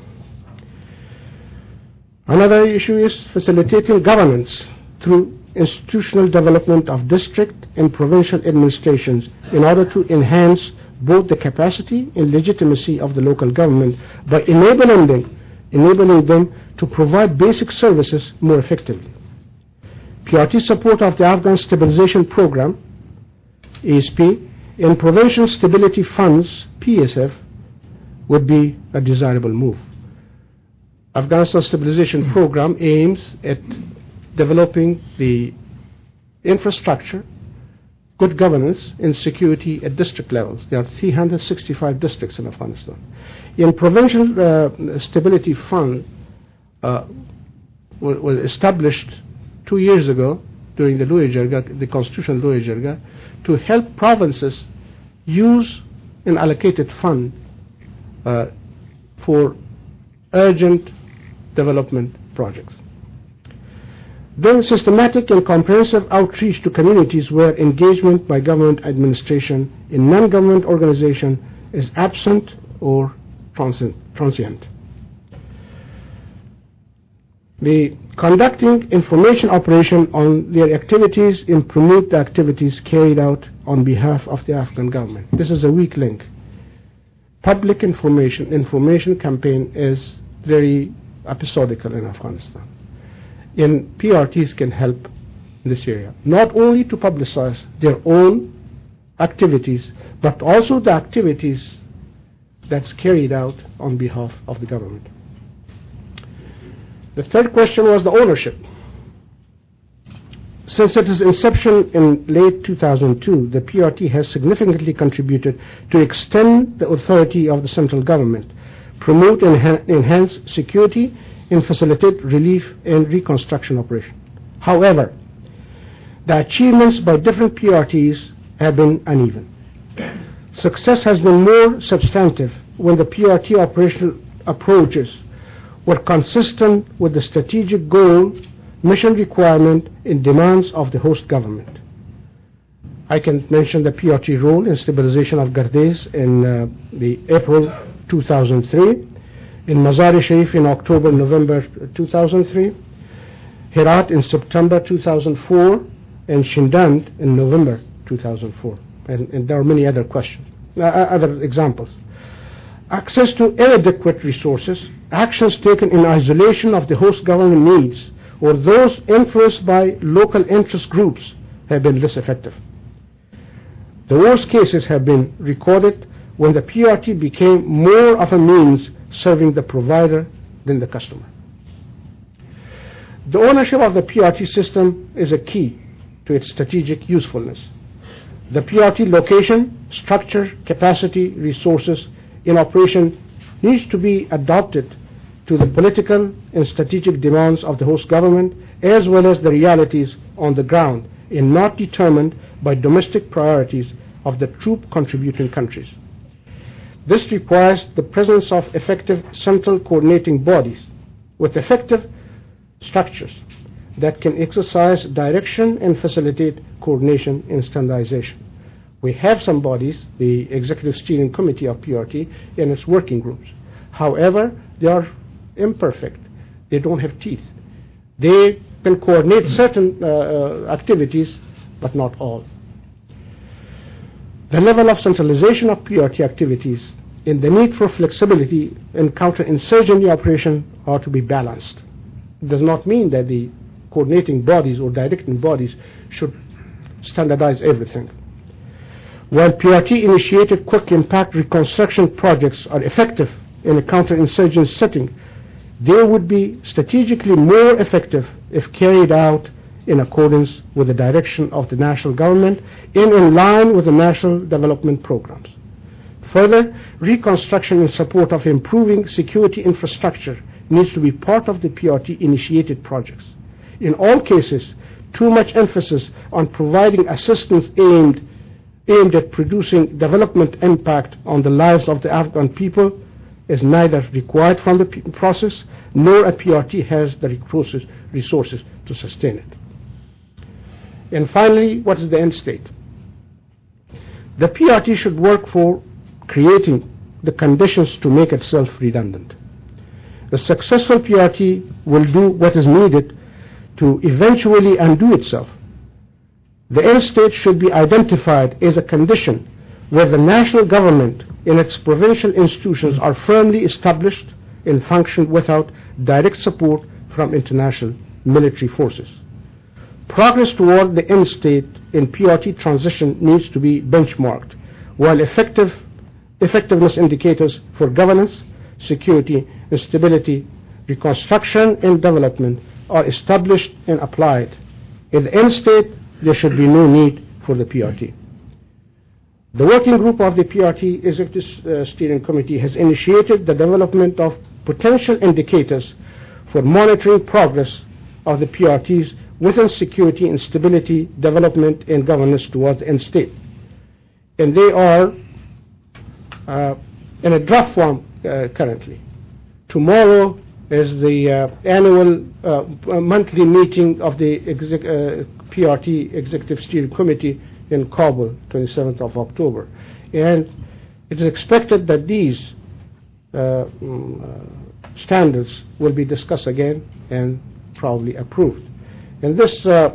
Another issue is facilitating governance through institutional development of district and provincial administrations in order to enhance both the capacity and legitimacy of the local government by enabling them to provide basic services more effectively. PRT support of the Afghan Stabilization Program, ASP, and Provincial Stability Funds, PSF, would be a desirable move. Afghanistan Stabilization Program aims at developing the infrastructure, good governance, and security at district levels. There are 365 districts in Afghanistan. In Provincial Stability Fund was established 2 years ago during the the Constitutional Loya Jirga, to help provinces use an allocated fund for urgent development projects. Then systematic and comprehensive outreach to communities where engagement by government administration in non-government organization is absent or transient. The conducting information operation on their activities and promote the activities carried out on behalf of the Afghan government. This is a weak link. Public information campaign is very episodical in Afghanistan. And PRTs can help in this area, not only to publicize their own activities, but also the activities that's carried out on behalf of the government. The third question was the ownership. Since its inception in late 2002, the PRT has significantly contributed to extend the authority of the central government, promote and enhance security, and facilitate relief and reconstruction operation. However, the achievements by different PRTs have been uneven. Success has been more substantive when the PRT operational approaches were consistent with the strategic goal, mission requirement, and demands of the host government. I can mention the PRT role in stabilization of Gardez in the April 2003, in Mazar-e-Sharif in October-November 2003, Herat in September 2004, and Shindand in November 2004. And there are many other questions, other examples. access to inadequate resources, actions taken in isolation of the host government needs, or those influenced by local interest groups have been less effective. The worst cases have been recorded when the PRT became more of a means serving the provider than the customer. The ownership of the PRT system is a key to its strategic usefulness. The PRT location, structure, capacity, resources in operation needs to be adapted to the political and strategic demands of the host government, as well as the realities on the ground, and not determined by domestic priorities of the troop contributing countries. This requires the presence of effective central coordinating bodies with effective structures that can exercise direction and facilitate coordination and standardization. We have some bodies, the Executive Steering Committee of PRT and its working groups. However, they are imperfect. They don't have teeth. They can coordinate certain activities, but not all. The level of centralization of PRT activities and the need for flexibility in counterinsurgency operation are to be balanced. It does not mean that the coordinating bodies or directing bodies should standardize everything. While PRT-initiated quick impact reconstruction projects are effective in a counterinsurgency setting, they would be strategically more effective if carried out in accordance with the direction of the national government and in line with the national development programs. Further, reconstruction in support of improving security infrastructure needs to be part of the PRT-initiated projects. In all cases, too much emphasis on providing assistance aimed at producing development impact on the lives of the Afghan people is neither required from the process, nor a PRT has the resources to sustain it. And finally, what is the end state? The PRT should work for creating the conditions to make itself redundant. The successful PRT will do what is needed to eventually undo itself. The end state should be identified as a condition where the national government and its provincial institutions are firmly established and function without direct support from international military forces. Progress toward the end state in PRT transition needs to be benchmarked, while effectiveness indicators for governance, security, and stability, reconstruction, and development are established and applied. In the end state, there should be no need for the PRT. The working group of the PRT Executive Steering Committee has initiated the development of potential indicators for monitoring progress of the PRTs within security and stability, development, and governance towards the end state. And they are in a draft form currently. Tomorrow is the annual monthly meeting of the PRT Executive Steering Committee in Kabul, 27th of October. And it is expected that these standards will be discussed again and probably approved. And this, I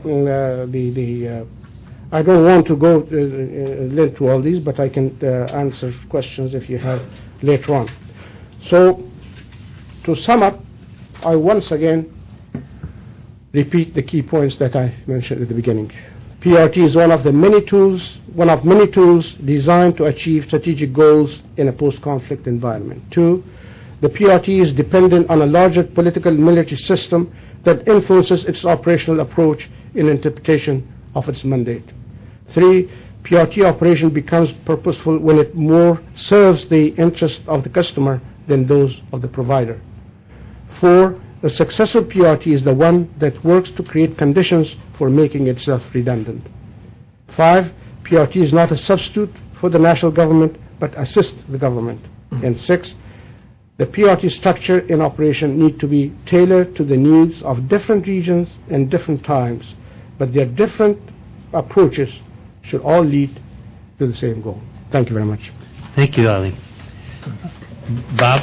don't want to go into all these, but I can answer questions if you have later on. So, to sum up, I once again repeat the key points that I mentioned at the beginning. PRT is one of many tools designed to achieve strategic goals in a post-conflict environment. 2, the PRT is dependent on a larger political military system that influences its operational approach in interpretation of its mandate. 3, PRT operation becomes purposeful when it more serves the interest of the customer than those of the provider. 4, the successful PRT is the one that works to create conditions for making itself redundant. 5, PRT is not a substitute for the national government, but assists the government. And 6, the PRT structure and operation need to be tailored to the needs of different regions and different times, but their different approaches should all lead to the same goal. Thank you very much. Thank you, Ali. Bob?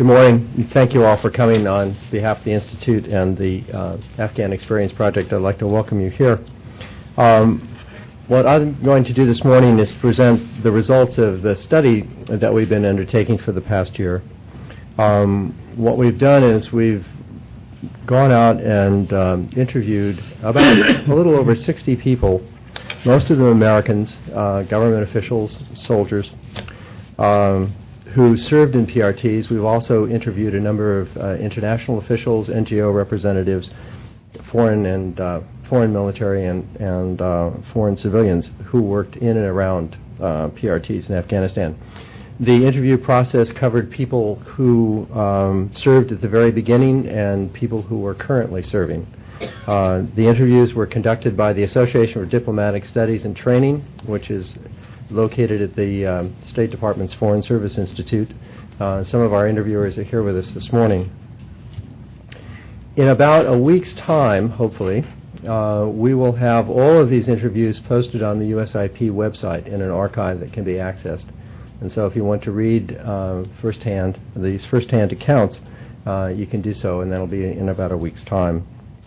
Good morning, and thank you all for coming on behalf of the Institute and the Afghan Experience Project. I'd like to welcome you here. What I'm going to do this morning is present the results of the study that we've been undertaking for the past year. What we've done is we've gone out and interviewed about a little over 60 people, most of them Americans, government officials, soldiers, who served in PRTs. We've also interviewed a number of international officials, NGO representatives, foreign military and foreign civilians who worked in and around PRTs in Afghanistan. The interview process covered people who served at the very beginning and people who were currently serving. The interviews were conducted by the Association for Diplomatic Studies and Training, which is located at the State Department's Foreign Service Institute. Some of our interviewers are here with us this morning. In about a week's time, hopefully, we will have all of these interviews posted on the USIP website in an archive that can be accessed. And so if you want to read these firsthand accounts, you can do so, and that'll be in about a week's time.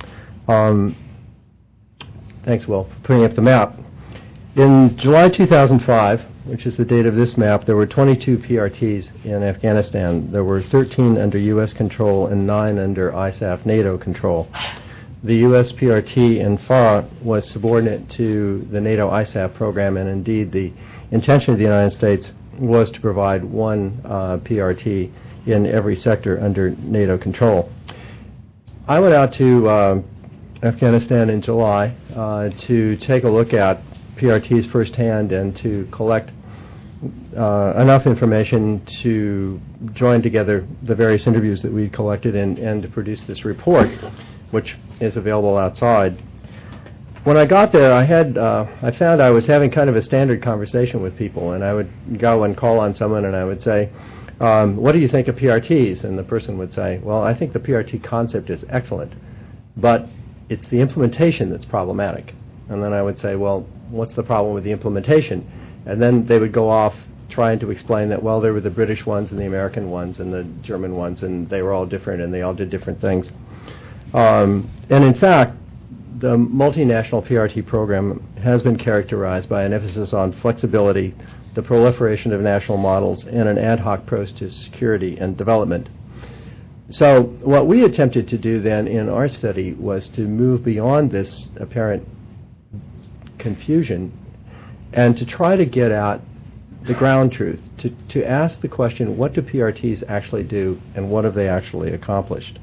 Thanks, Will, for putting up the map. In July 2005, which is the date of this map, there were 22 PRTs in Afghanistan. There were 13 under U.S. control and 9 under ISAF NATO control. The U.S. PRT in FAR was subordinate to the NATO ISAF program, and indeed the intention of the United States was to provide one PRT in every sector under NATO control. I went out to Afghanistan in July to take a look at PRTs firsthand and to collect enough information to join together the various interviews that we collected and to produce this report, which is available outside. When I got there, I found I was having kind of a standard conversation with people, and I would go and call on someone and I would say, what do you think of PRTs? And the person would say, well, I think the PRT concept is excellent, but it's the implementation that's problematic. And then I would say, well, what's the problem with the implementation? And then they would go off trying to explain that, well, there were the British ones and the American ones and the German ones, and they were all different and they all did different things. And in fact, the multinational PRT program has been characterized by an emphasis on flexibility, the proliferation of national models, and an ad hoc approach to security and development. So what we attempted to do then in our study was to move beyond this apparent confusion and to try to get at the ground truth, to ask the question, what do PRTs actually do and what have they actually accomplished?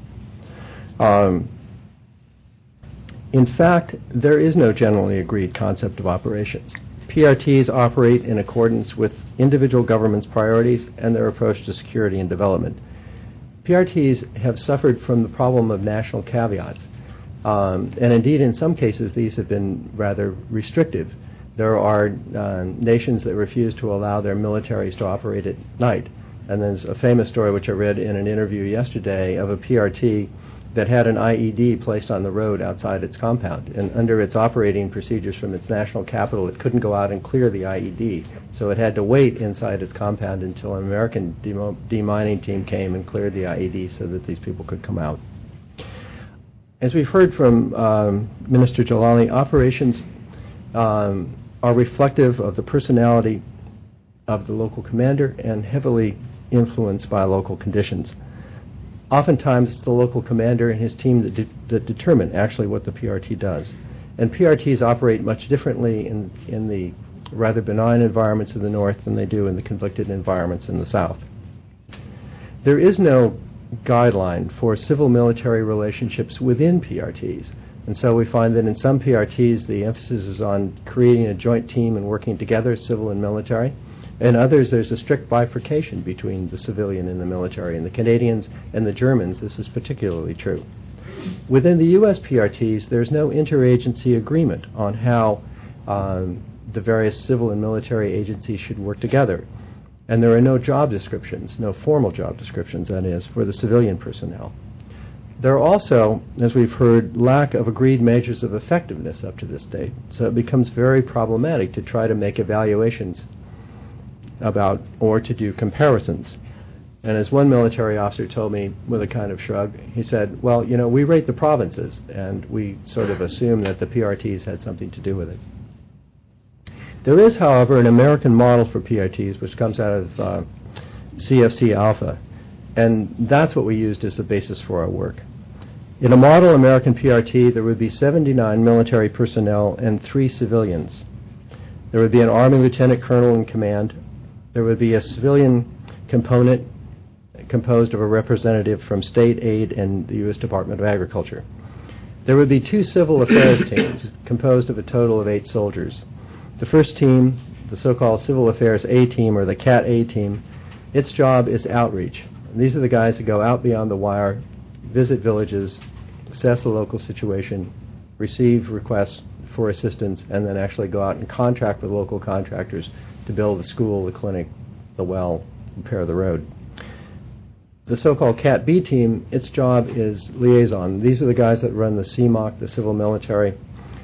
In fact, there is no generally agreed concept of operations. PRTs operate in accordance with individual governments' priorities and their approach to security and development. PRTs have suffered from the problem of national caveats. And indeed, in some cases, these have been rather restrictive. There are nations that refuse to allow their militaries to operate at night. And there's a famous story which I read in an interview yesterday of a PRT that had an IED placed on the road outside its compound. And under its operating procedures from its national capital, it couldn't go out and clear the IED. So it had to wait inside its compound until an American demining team came and cleared the IED so that these people could come out. As we've heard from Minister Jalali, operations are reflective of the personality of the local commander and heavily influenced by local conditions. Oftentimes, it's the local commander and his team that determine actually what the PRT does. And PRTs operate much differently in the rather benign environments of the north than they do in the conflicted environments in the south. There is no guideline for civil-military relationships within PRTs. And so we find that in some PRTs, the emphasis is on creating a joint team and working together, civil and military. In others, there's a strict bifurcation between the civilian and the military. And the Canadians and the Germans, this is particularly true. Within the U.S. PRTs, there's no interagency agreement on how the various civil and military agencies should work together. And there are no job descriptions, no formal job descriptions, that is, for the civilian personnel. There are also, as we've heard, lack of agreed measures of effectiveness up to this date. So it becomes very problematic to try to make evaluations about or to do comparisons. And as one military officer told me with a kind of shrug, he said, well, we rate the provinces, and we sort of assume that the PRTs had something to do with it. There is, however, an American model for PRTs, which comes out of CFC Alpha, and that's what we used as the basis for our work. In a model American PRT, there would be 79 military personnel and 3 civilians. There would be an Army lieutenant colonel in command. There would be a civilian component composed of a representative from state aid and the U.S. Department of Agriculture. There would be 2 civil affairs teams composed of a total of 8 soldiers. The first team, the so-called Civil Affairs A team, or the CAT A team, its job is outreach. And these are the guys that go out beyond the wire, visit villages, assess the local situation, receive requests for assistance, and then actually go out and contract with local contractors to build the school, the clinic, the well, repair the road. The so-called CAT B team, its job is liaison. These are the guys that run the CMOC, the Civil Military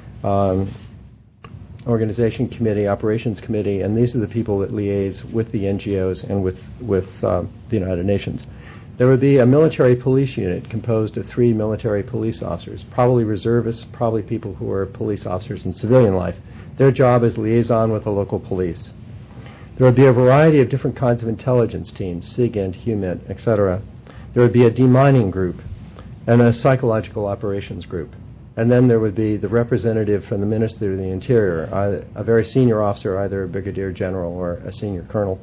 Organization Committee, Operations Committee, and these are the people that liaise with the NGOs and with the United Nations. There would be a military police unit composed of 3 military police officers, probably reservists, probably people who are police officers in civilian life. Their job is liaison with the local police. There would be a variety of different kinds of intelligence teams, SIGINT, HUMINT, etc. There would be a demining group and a psychological operations group. And then there would be the representative from the Minister of the Interior, a very senior officer, either a brigadier general or a senior colonel.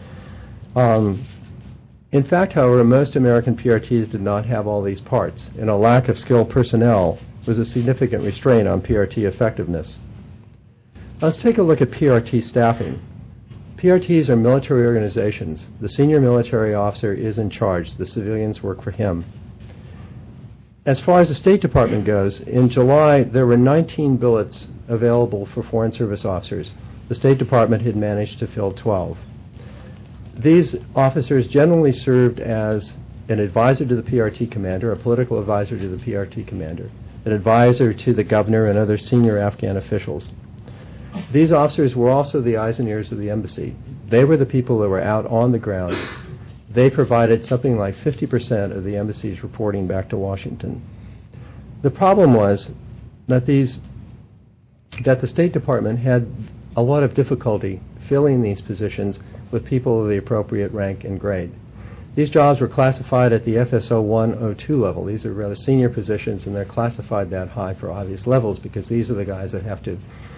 In fact, however, most American PRTs did not have all these parts, and a lack of skilled personnel was a significant restraint on PRT effectiveness. Let's take a look at PRT staffing. PRTs are military organizations. The senior military officer is in charge. The civilians work for him. As far as the State Department goes, in July there were 19 billets available for Foreign Service officers. The State Department had managed to fill 12. These officers generally served as an advisor to the PRT commander, a political advisor to the PRT commander, an advisor to the governor and other senior Afghan officials. These officers were also the eyes and ears of the embassy. They were the people that were out on the ground. They provided something like 50% of the embassy's reporting back to Washington. The problem was that the State Department had a lot of difficulty filling these positions with people of the appropriate rank and grade. These jobs were classified at the FSO 102 level. These are rather senior positions, and they're classified that high for obvious levels because these are the guys that have to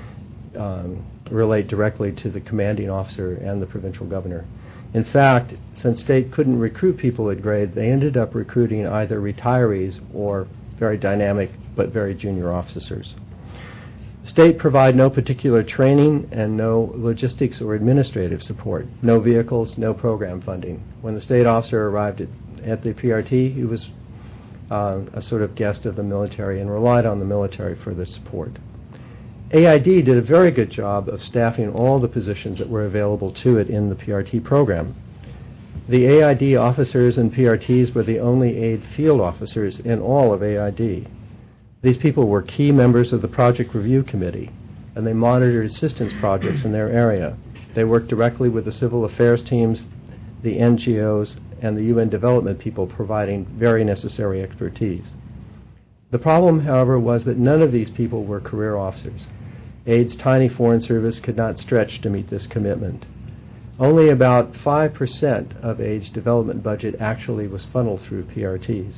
relate directly to the commanding officer and the provincial governor. In fact, since State couldn't recruit people at grade, they ended up recruiting either retirees or very dynamic but very junior officers. State provide no particular training and no logistics or administrative support, no vehicles, no program funding. When the state officer arrived at the PRT, he was a sort of guest of the military and relied on the military for the support. AID did a very good job of staffing all the positions that were available to it in the PRT program. The AID officers and PRTs were the only aid field officers in all of AID. These people were key members of the Project Review Committee, and they monitored assistance projects in their area. They worked directly with the civil affairs teams, the NGOs, and the UN development people, providing very necessary expertise. The problem, however, was that none of these people were career officers. AID's tiny foreign service could not stretch to meet this commitment. Only about 5% of AID's development budget actually was funneled through PRTs.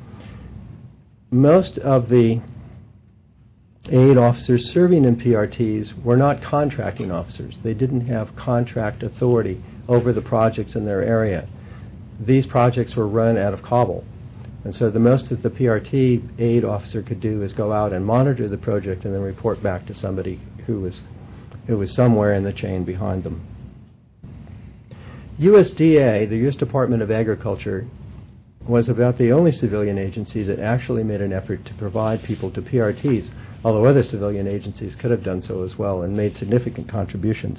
Most of the aid officers serving in PRTs were not contracting officers. They didn't have contract authority over the projects in their area. These projects were run out of Kabul. And so the most that the PRT aid officer could do is go out and monitor the project and then report back to somebody who was somewhere in the chain behind them. USDA, the U.S. Department of Agriculture, was about the only civilian agency that actually made an effort to provide people to PRTs, although other civilian agencies could have done so as well and made significant contributions.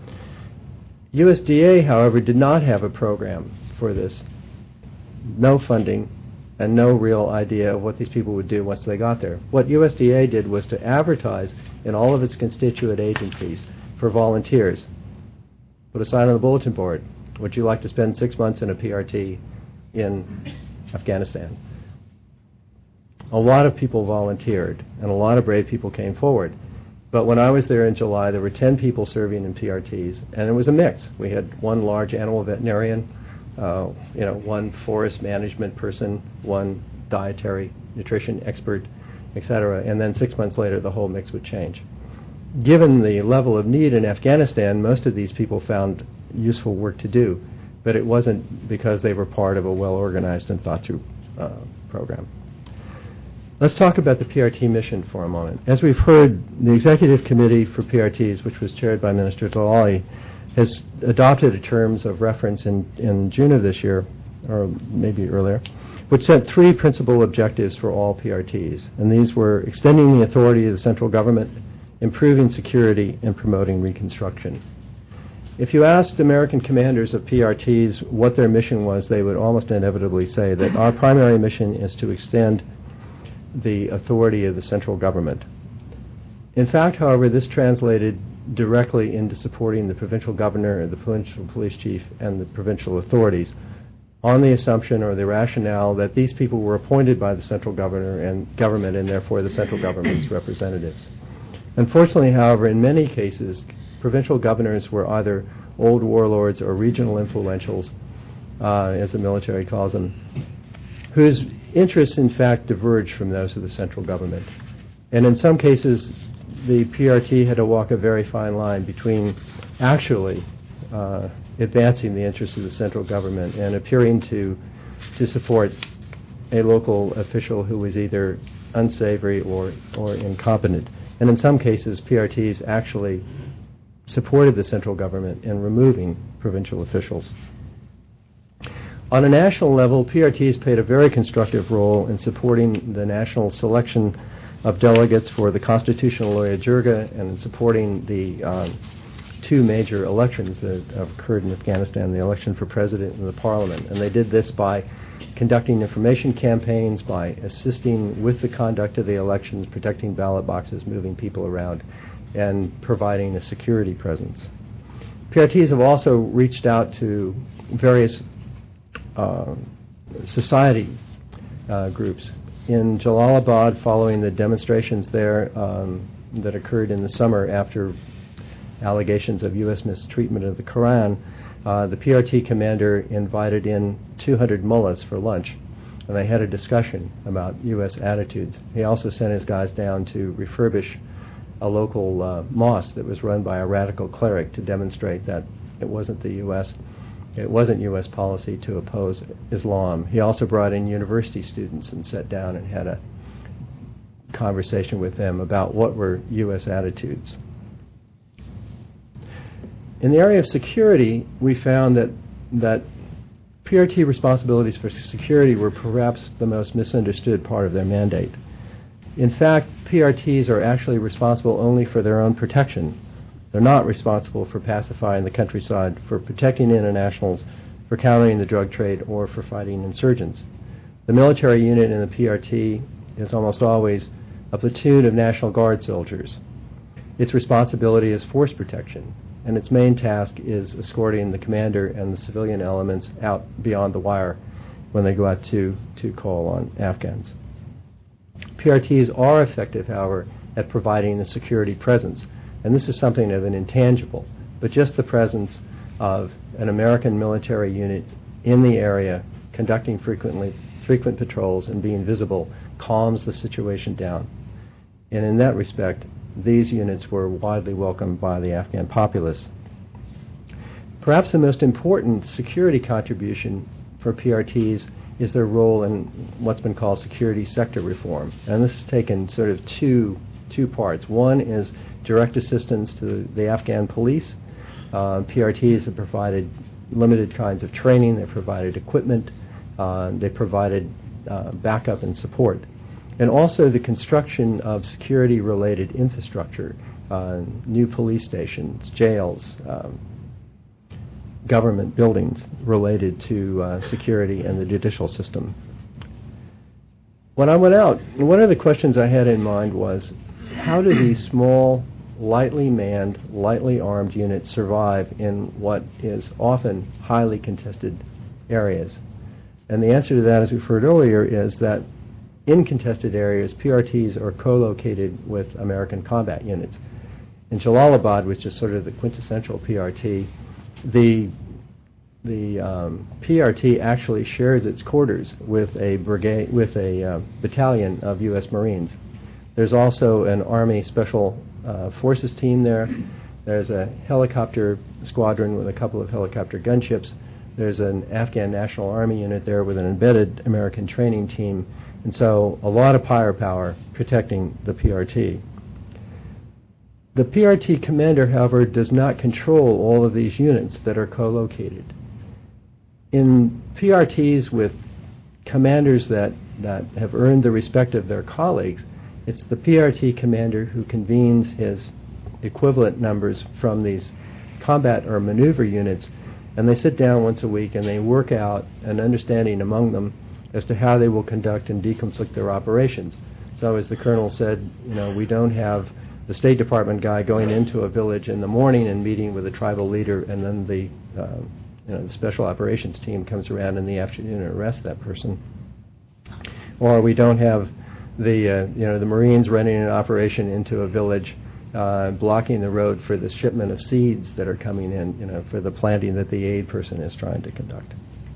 USDA, however, did not have a program for this. No funding and no real idea of what these people would do once they got there. What USDA did was to advertise in all of its constituent agencies for volunteers. Put a sign on the bulletin board. Would you like to spend 6 months in a PRT in Afghanistan? A lot of people volunteered, and a lot of brave people came forward. But when I was there in July, there were 10 people serving in PRTs, and it was a mix. We had one large animal veterinarian, one forest management person, one dietary nutrition expert, etc. And then 6 months later, the whole mix would change. Given the level of need in Afghanistan, most of these people found useful work to do, but it wasn't because they were part of a well-organized and thought-through program. Let's talk about the PRT mission for a moment. As we've heard, the Executive Committee for PRTs, which was chaired by Minister Jalali, has adopted terms of reference in June of this year, or maybe earlier, which set 3 principal objectives for all PRTs. And these were extending the authority of the central government, improving security, and promoting reconstruction. If you asked American commanders of PRTs what their mission was, they would almost inevitably say that our primary mission is to extend the authority of the central government. In fact, however, this translated directly into supporting the provincial governor, the provincial police chief, and the provincial authorities on the assumption or the rationale that these people were appointed by the central government and therefore the central government's representatives. Unfortunately, however, in many cases, provincial governors were either old warlords or regional influentials, as the military calls them, whose interests, in fact, diverged from those of the central government. And in some cases, the PRT had to walk a very fine line between actually advancing the interests of the central government and appearing to support a local official who was either unsavory or incompetent. And in some cases, PRTs actually supported the central government in removing provincial officials. On a national level, PRTs played a very constructive role in supporting the national selection of delegates for the constitutional Loya Jirga and in supporting the 2 major elections that have occurred in Afghanistan, the election for president and the parliament. And they did this by conducting information campaigns, by assisting with the conduct of the elections, protecting ballot boxes, moving people around, and providing a security presence. PRTs have also reached out to various society groups. In Jalalabad, following the demonstrations there that occurred in the summer after allegations of U.S. mistreatment of the Quran, the PRT commander invited in 200 mullahs for lunch, and they had a discussion about U.S. attitudes. He also sent his guys down to refurbish a local mosque that was run by a radical cleric to demonstrate that it wasn't U.S. policy to oppose Islam. He also brought in university students and sat down and had a conversation with them about what were U.S. attitudes. In the area of security, we found that PRT responsibilities for security were perhaps the most misunderstood part of their mandate. In fact, PRTs are actually responsible only for their own protection. They're not responsible for pacifying the countryside, for protecting internationals, for countering the drug trade, or for fighting insurgents. The military unit in the PRT is almost always a platoon of National Guard soldiers. Its responsibility is force protection, and its main task is escorting the commander and the civilian elements out beyond the wire when they go out to call on Afghans. PRTs are effective, however, at providing a security presence. And this is something of an intangible, but just the presence of an American military unit in the area conducting frequent patrols and being visible calms the situation down. And in that respect, these units were widely welcomed by the Afghan populace. Perhaps the most important security contribution for PRTs is their role in what's been called security sector reform. And this has taken sort of two parts. One is direct assistance to the Afghan police. PRTs have provided limited kinds of training. They've provided equipment. They provided backup and support. And also the construction of security-related infrastructure, new police stations, jails, government buildings related to security and the judicial system. When I went out, one of the questions I had in mind was, how do these small lightly manned, lightly armed units survive in what is often highly contested areas? And the answer to that, as we've heard earlier, is that in contested areas, PRTs are co-located with American combat units. In Jalalabad, which is sort of the quintessential PRT, the PRT actually shares its quarters with a battalion of U.S. Marines. There's also an Army Special Forces team there. There's a helicopter squadron with a couple of helicopter gunships. There's an Afghan National Army unit there with an embedded American training team. And so a lot of firepower protecting the PRT. The PRT commander, however, does not control all of these units that are co-located. In PRTs with commanders that have earned the respect of their colleagues, it's the PRT commander who convenes his equivalent numbers from these combat or maneuver units, and they sit down once a week and they work out an understanding among them as to how they will conduct and deconflict their operations. So as the colonel said, we don't have the State Department guy going into a village in the morning and meeting with a tribal leader, and then the special operations team comes around in the afternoon and arrests that person. Or we don't have the Marines running an operation into a village, blocking the road for the shipment of seeds that are coming in, for the planting that the aid person is trying to conduct.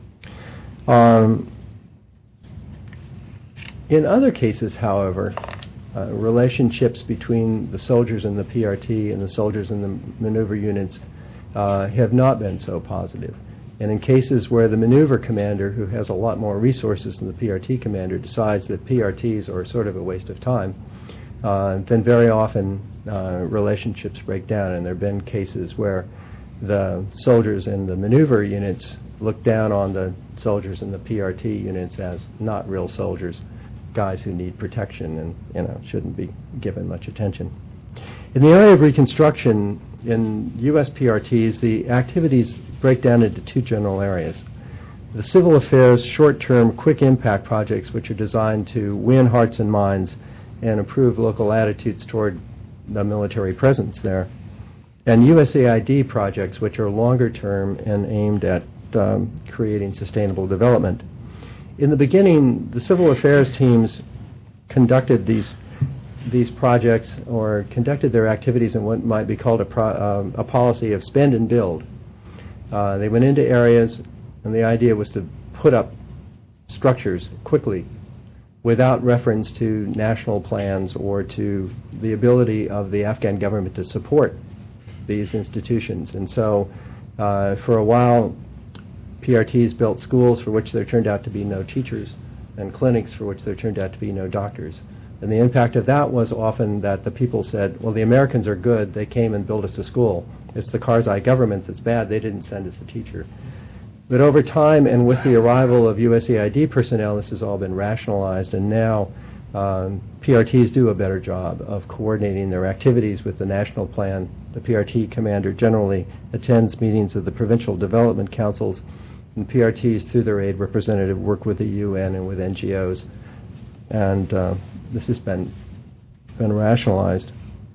In other cases, however, relationships between the soldiers in the PRT and the soldiers in the maneuver units have not been so positive. And in cases where the maneuver commander, who has a lot more resources than the PRT commander, decides that PRTs are sort of a waste of time, then very often relationships break down. And there have been cases where the soldiers in the maneuver units look down on the soldiers in the PRT units as not real soldiers, guys who need protection and shouldn't be given much attention. In the area of reconstruction, in U.S. PRTs, the activities break down into two general areas. The civil affairs, short-term, quick impact projects, which are designed to win hearts and minds and improve local attitudes toward the military presence there. And USAID projects, which are longer term and aimed at creating sustainable development. In the beginning, the civil affairs teams conducted these projects, or conducted their activities in what might be called a policy of spend and build. They went into areas, and the idea was to put up structures quickly without reference to national plans or to the ability of the Afghan government to support these institutions. And so for a while, PRTs built schools for which there turned out to be no teachers, and clinics for which there turned out to be no doctors. And the impact of that was often that the people said, well, the Americans are good, they came and built us a school. It's the Karzai government that's bad, they didn't send us a teacher. But over time, and with the arrival of USAID personnel, this has all been rationalized, and now PRTs do a better job of coordinating their activities with the national plan. The PRT commander generally attends meetings of the provincial development councils, and PRTs, through their aid representative, work with the UN and with NGOs. And this has been rationalized.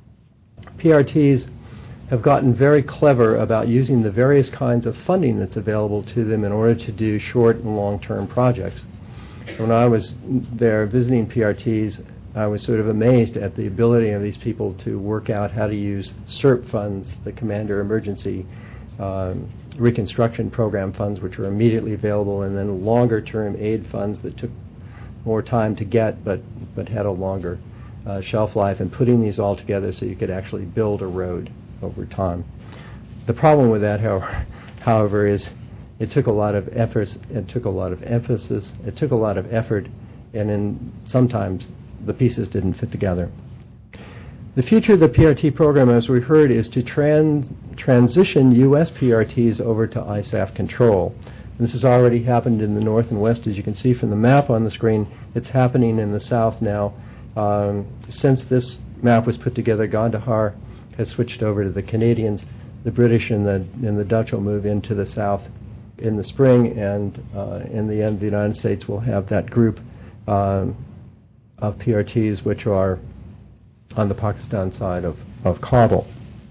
PRTs have gotten very clever about using the various kinds of funding that's available to them in order to do short and long-term projects. When I was there visiting PRTs, I was sort of amazed at the ability of these people to work out how to use SERP funds, the Commander Emergency Reconstruction Program funds, which were immediately available, and then longer-term aid funds that took more time to get but had a longer shelf life, and putting these all together so you could actually build a road over time. The problem with that, however, is it took a lot of effort, it took a lot of emphasis, it took a lot of effort, and sometimes the pieces didn't fit together. The future of the PRT program, as we heard, is to transition U.S. PRTs over to ISAF control. This has already happened in the north and west, as you can see from the map on the screen. It's happening in the south now. Since this map was put together, Kandahar has switched over to the Canadians. The British and the Dutch will move into the south in the spring, and in the end, the United States will have that group of PRTs, which are on the Pakistan side of Kabul.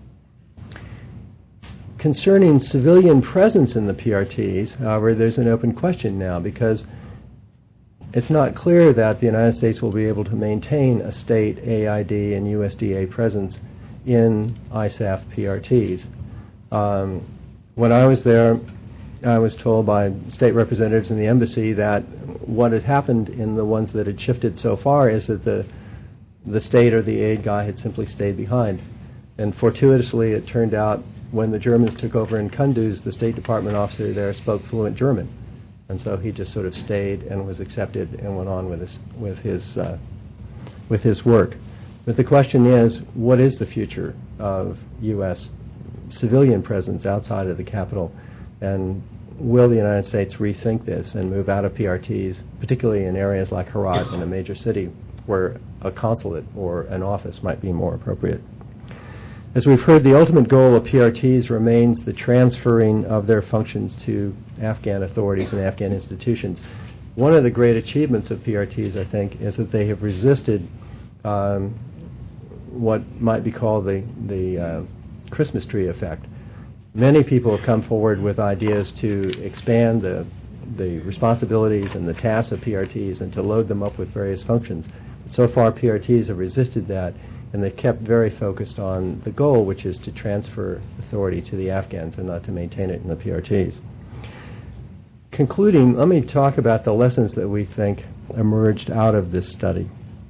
Concerning civilian presence in the PRTs, however, there's an open question now because it's not clear that the United States will be able to maintain a state AID and USDA presence in ISAF PRTs. When I was there, I was told by state representatives in the embassy that what had happened in the ones that had shifted so far is that the state or the aid guy had simply stayed behind. And fortuitously, it turned out when the Germans took over in Kunduz, the State Department officer there spoke fluent German. And so he just sort of stayed and was accepted and went on with his work. But the question is, what is the future of U.S. civilian presence outside of the capital? And will the United States rethink this and move out of PRTs, particularly in areas like Herat in a major city where a consulate or an office might be more appropriate? As we've heard, the ultimate goal of PRTs remains the transferring of their functions to Afghan authorities and Afghan institutions. One of the great achievements of PRTs, I think, is that they have resisted what might be called the Christmas tree effect. Many people have come forward with ideas to expand the responsibilities and the tasks of PRTs and to load them up with various functions. So far, PRTs have resisted that, and they've kept very focused on the goal, which is to transfer authority to the Afghans and not to maintain it in the PRTs. Concluding, let me talk about the lessons that we think emerged out of this study.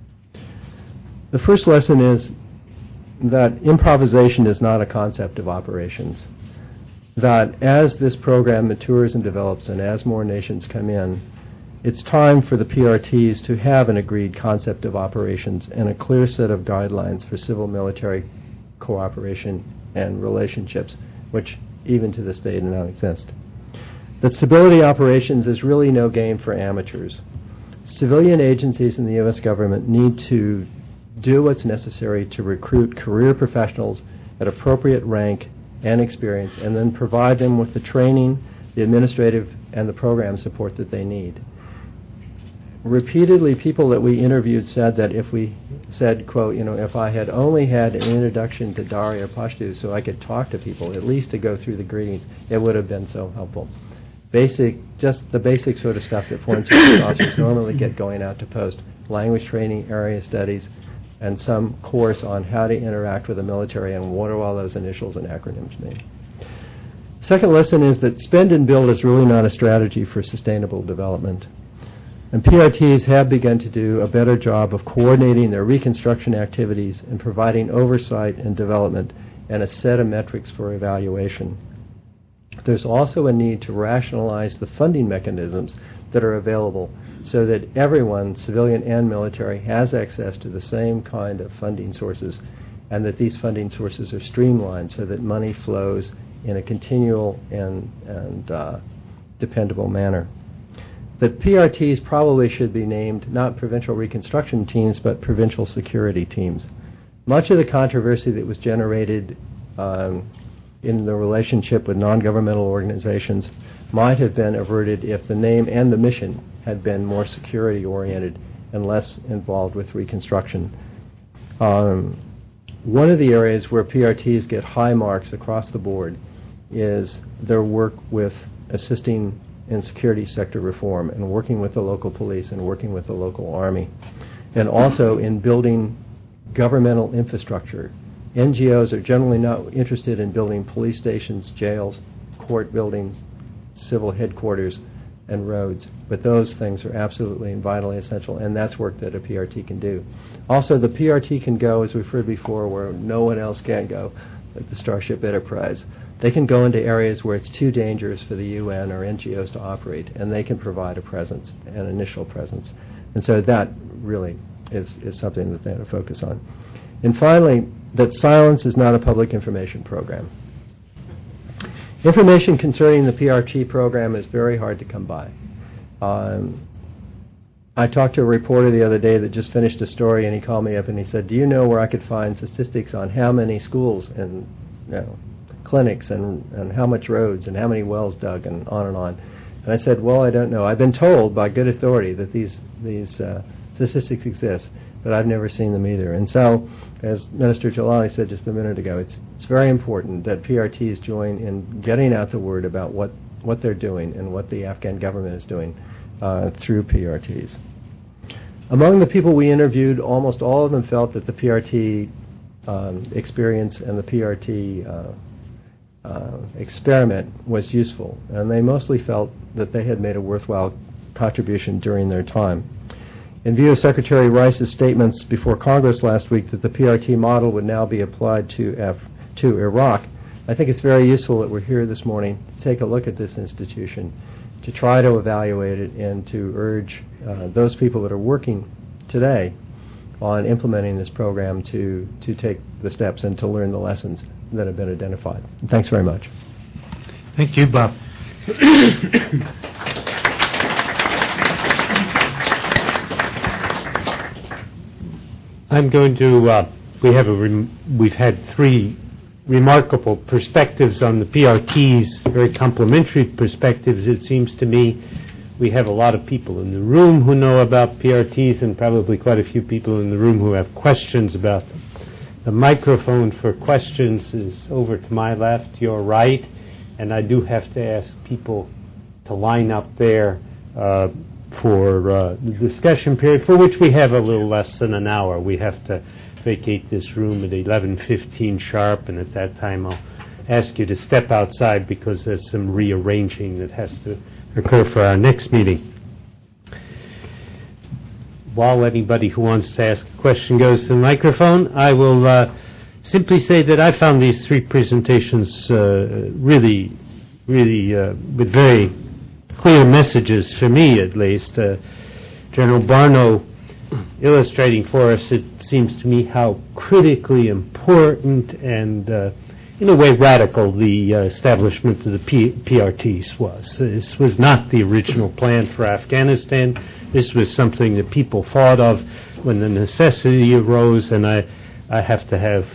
The first lesson is that improvisation is not a concept of operations. That as this program matures and develops and as more nations come in, it's time for the PRTs to have an agreed concept of operations and a clear set of guidelines for civil-military cooperation and relationships, which even to this day do not exist. That stability operations is really no game for amateurs. Civilian agencies in the U.S. government need to do what's necessary to recruit career professionals at appropriate rank and experience, and then provide them with the training, the administrative, and the program support that they need. Repeatedly, people that we interviewed said that if we said, quote, if I had only had an introduction to Dari or Pashto so I could talk to people, at least to go through the greetings, it would have been so helpful. Just the basic sort of stuff that foreign service officers normally get going out to post: language training, area studies, and some course on how to interact with the military and what do all those initials and acronyms mean. Second lesson is that spend and build is really not a strategy for sustainable development. And PRTs have begun to do a better job of coordinating their reconstruction activities and providing oversight and development and a set of metrics for evaluation. There's also a need to rationalize the funding mechanisms that are available so that everyone, civilian and military, has access to the same kind of funding sources, and that these funding sources are streamlined so that money flows in a continual and dependable manner. That PRTs probably should be named not provincial reconstruction teams, but provincial security teams. Much of the controversy that was generated in the relationship with non-governmental organizations might have been averted if the name and the mission had been more security-oriented and less involved with reconstruction. One of the areas where PRTs get high marks across the board is their work with assisting in security sector reform and working with the local police and working with the local army, and also in building governmental infrastructure. NGOs are generally not interested in building police stations, jails, court buildings, civil headquarters, and roads, but those things are absolutely and vitally essential, and that's work that a PRT can do. Also, the PRT can go, as we've heard before, where no one else can go, like the Starship Enterprise. They can go into areas where it's too dangerous for the UN or NGOs to operate, and they can provide a presence, an initial presence. And so that really is something that they have to focus on. And finally, that silence is not a public information program. Information concerning the PRT program is very hard to come by. I talked to a reporter the other day that just finished a story, and he called me up and he said, do you know where I could find statistics on how many schools and clinics and how much roads and how many wells dug and on and on? And I said, well, I don't know. I've been told by good authority that these statistics exist, but I've never seen them either. And so, as Minister Jalali said just a minute ago, it's very important that PRTs join in getting out the word about what they're doing and what the Afghan government is doing through PRTs. Among the people we interviewed, almost all of them felt that the PRT experience and the PRT experiment was useful, and they mostly felt that they had made a worthwhile contribution during their time. In view of Secretary Rice's statements before Congress last week that the PRT model would now be applied to Iraq, I think it's very useful that we're here this morning to take a look at this institution, to try to evaluate it, and to urge those people that are working today on implementing this program to take the steps and to learn the lessons that have been identified. Thanks very much. Thank you, Bob. I'm going to, we've had three remarkable perspectives on the PRTs, very complementary perspectives, it seems to me. We have a lot of people in the room who know about PRTs and probably quite a few people in the room who have questions about them. The microphone for questions is over to my left, your right, and I do have to ask people to line up there for the discussion period, for which we have a little less than an hour. We have to vacate this room at 11:15 sharp, and at that time I'll ask you to step outside because there's some rearranging that has to occur for our next meeting. While anybody who wants to ask a question goes to the microphone, I will simply say that I found these three presentations really with very clear messages, for me at least. General Barno illustrating for us, it seems to me, how critically important and in a way radical the establishment of the PRTs was. This was not the original plan for Afghanistan. This was something that people thought of when the necessity arose, and I have to have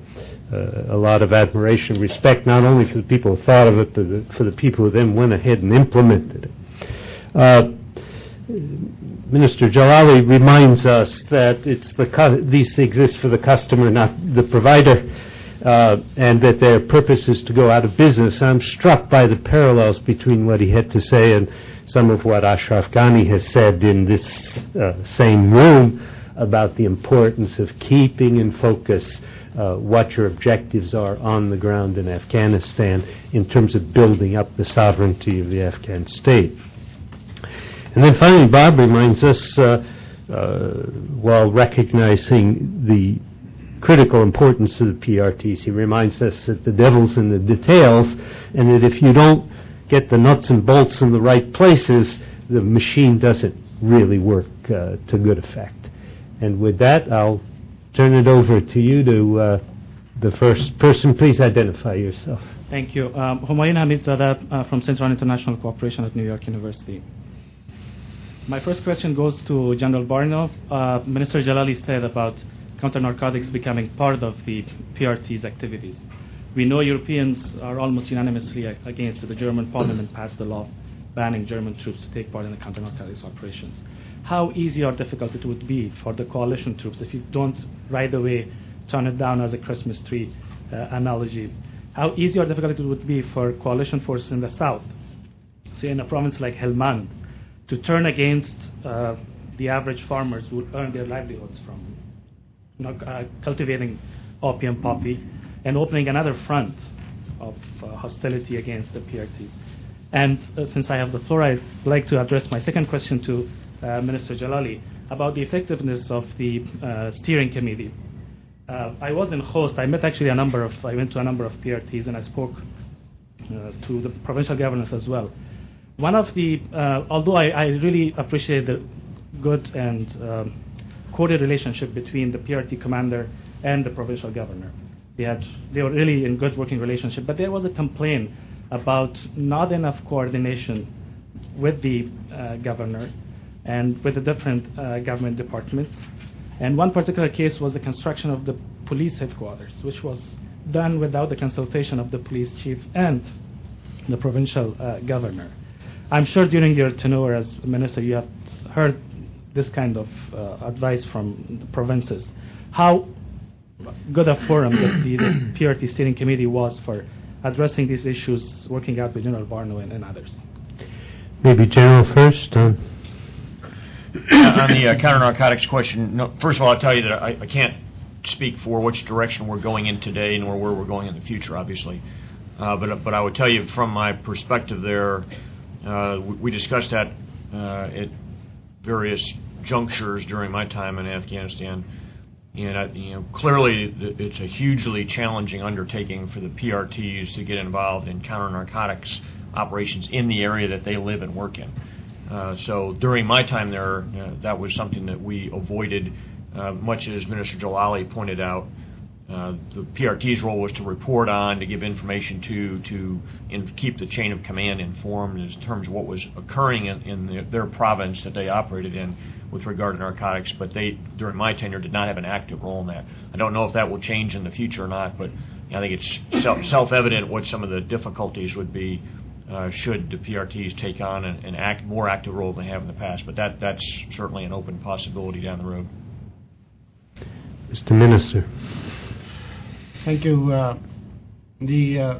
a lot of admiration and respect, not only for the people who thought of it, but for the people who then went ahead and implemented it. Minister Jalali reminds us that these exist for the customer, not the provider, and that their purpose is to go out of business. I'm struck by the parallels between what he had to say and some of what Ashraf Ghani has said in this same room about the importance of keeping in focus what your objectives are on the ground in Afghanistan in terms of building up the sovereignty of the Afghan state. And then finally, Bob reminds us, while recognizing the critical importance of the PRTs, he reminds us that the devil's in the details, and that if you don't get the nuts and bolts in the right places, the machine doesn't really work to good effect. And with that, I'll turn it over to you, to the first person. Please identify yourself. Thank you. Humayun Hamid-Zada from Central International Cooperation at New York University. My first question goes to General Barno. Minister Jalali said about counter-narcotics becoming part of the PRT's activities. We know Europeans are almost unanimously against it. The German parliament passed a law banning German troops to take part in the counter-narcotics operations. How easy or difficult it would be for the coalition troops if you don't right away turn it down as a Christmas tree analogy? How easy or difficult it would be for coalition forces in the south, say in a province like Helmand, to turn against the average farmers who earn their livelihoods from cultivating opium poppy and opening another front of hostility against the PRTs. And since I have the floor, I'd like to address my second question to Minister Jalali about the effectiveness of the steering committee. I was in Khost. I went to a number of PRTs, and I spoke to the provincial governors as well. One of the, although I really appreciate the good and coded relationship between the PRT commander and the provincial governor. They were really in good working relationship, but there was a complaint about not enough coordination with the governor and with the different government departments. And one particular case was the construction of the police headquarters, which was done without the consultation of the police chief and the provincial governor. I'm sure during your tenure as minister you have heard this kind of advice from the provinces, how good a forum that the PRT Steering Committee was for addressing these issues, working out with General Barno and others. Maybe General first. On the counter-narcotics question, no, first of all, I'll tell you that I can't speak for which direction we're going in today nor where we're going in the future, obviously. But I would tell you from my perspective there, we discussed that at various junctures during my time in Afghanistan. And clearly it's a hugely challenging undertaking for the PRTs to get involved in counter-narcotics operations in the area that they live and work in. So during my time there, that was something that we avoided, much as Minister Jalali pointed out. The PRT's role was to report on, to give information to keep the chain of command informed in terms of what was occurring in their province that they operated in with regard to narcotics. But they, during my tenure, did not have an active role in that. I don't know if that will change in the future or not, but I think it's self-evident what some of the difficulties would be should the PRTs take on an more active role than they have in the past. But that's certainly an open possibility down the road. Mr. Minister. Thank you. The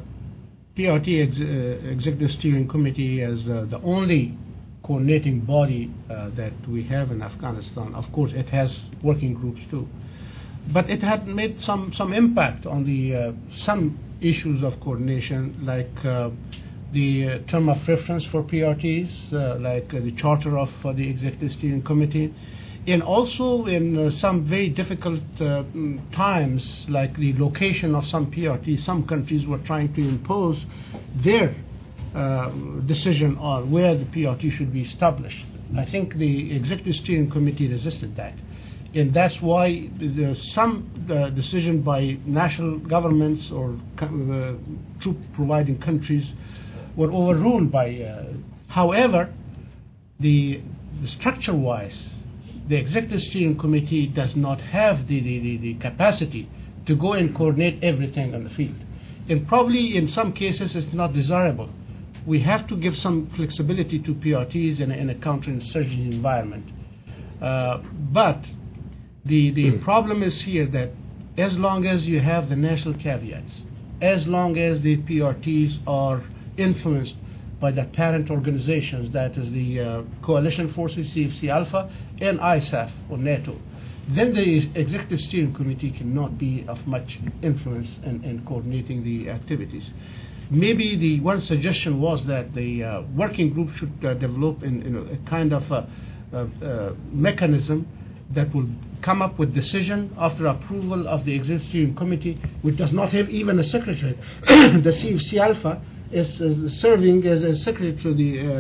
PRT Executive Steering Committee is the only coordinating body that we have in Afghanistan. Of course, it has working groups too. But it had made some impact on the some issues of coordination, like the term of reference for PRTs, like the charter of the Executive Steering Committee, and also in some very difficult times, like the location of some PRTs. Some countries were trying to impose their decision on where the PRT should be established. I think the Executive Steering Committee resisted that. And that's why there's some decision by national governments or troop-providing countries were overruled by. However, the structure-wise, the Executive Steering Committee does not have the capacity to go and coordinate everything on the field. And probably in some cases it's not desirable. We have to give some flexibility to PRTs in a counterinsurgency environment. But the problem is here that as long as you have the national caveats, as long as the PRTs are influenced by the parent organizations, that is the Coalition Forces, CFC Alpha, and ISAF, or NATO, then the Executive Steering Committee cannot be of much influence in coordinating the activities. Maybe the one suggestion was that the working group should develop in a kind of mechanism that will come up with decision after approval of the Executive Steering Committee, which does not have even a secretary. The CFC Alpha is serving as a secretary to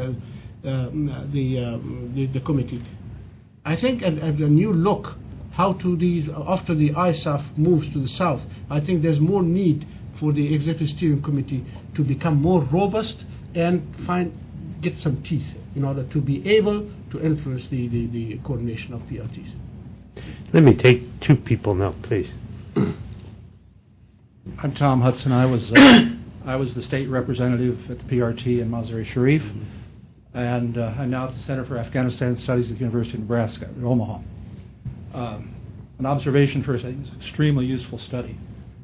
the committee. I think a new look how to after the ISAF moves to the south, I think there's more need for the Executive Steering Committee to become more robust and get some teeth in order to be able to influence the coordination of PRTs. Let me take two people now, please. I'm Tom Hudson. I was the state representative at the PRT in Mazar-e-Sharif, and I'm now at the Center for Afghanistan Studies at the University of Nebraska in Omaha. An observation first, I think it's an extremely useful study.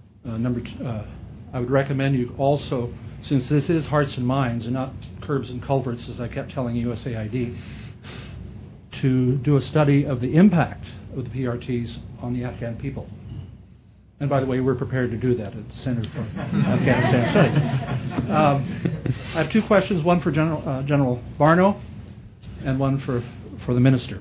I would recommend you also, since this is Hearts and Minds and not Curbs and Culverts, as I kept telling USAID, to do a study of the impact of the PRTs on the Afghan people. And by the way, we're prepared to do that at the Center for Afghanistan Studies. I have two questions, one for General Barno and one for the Minister.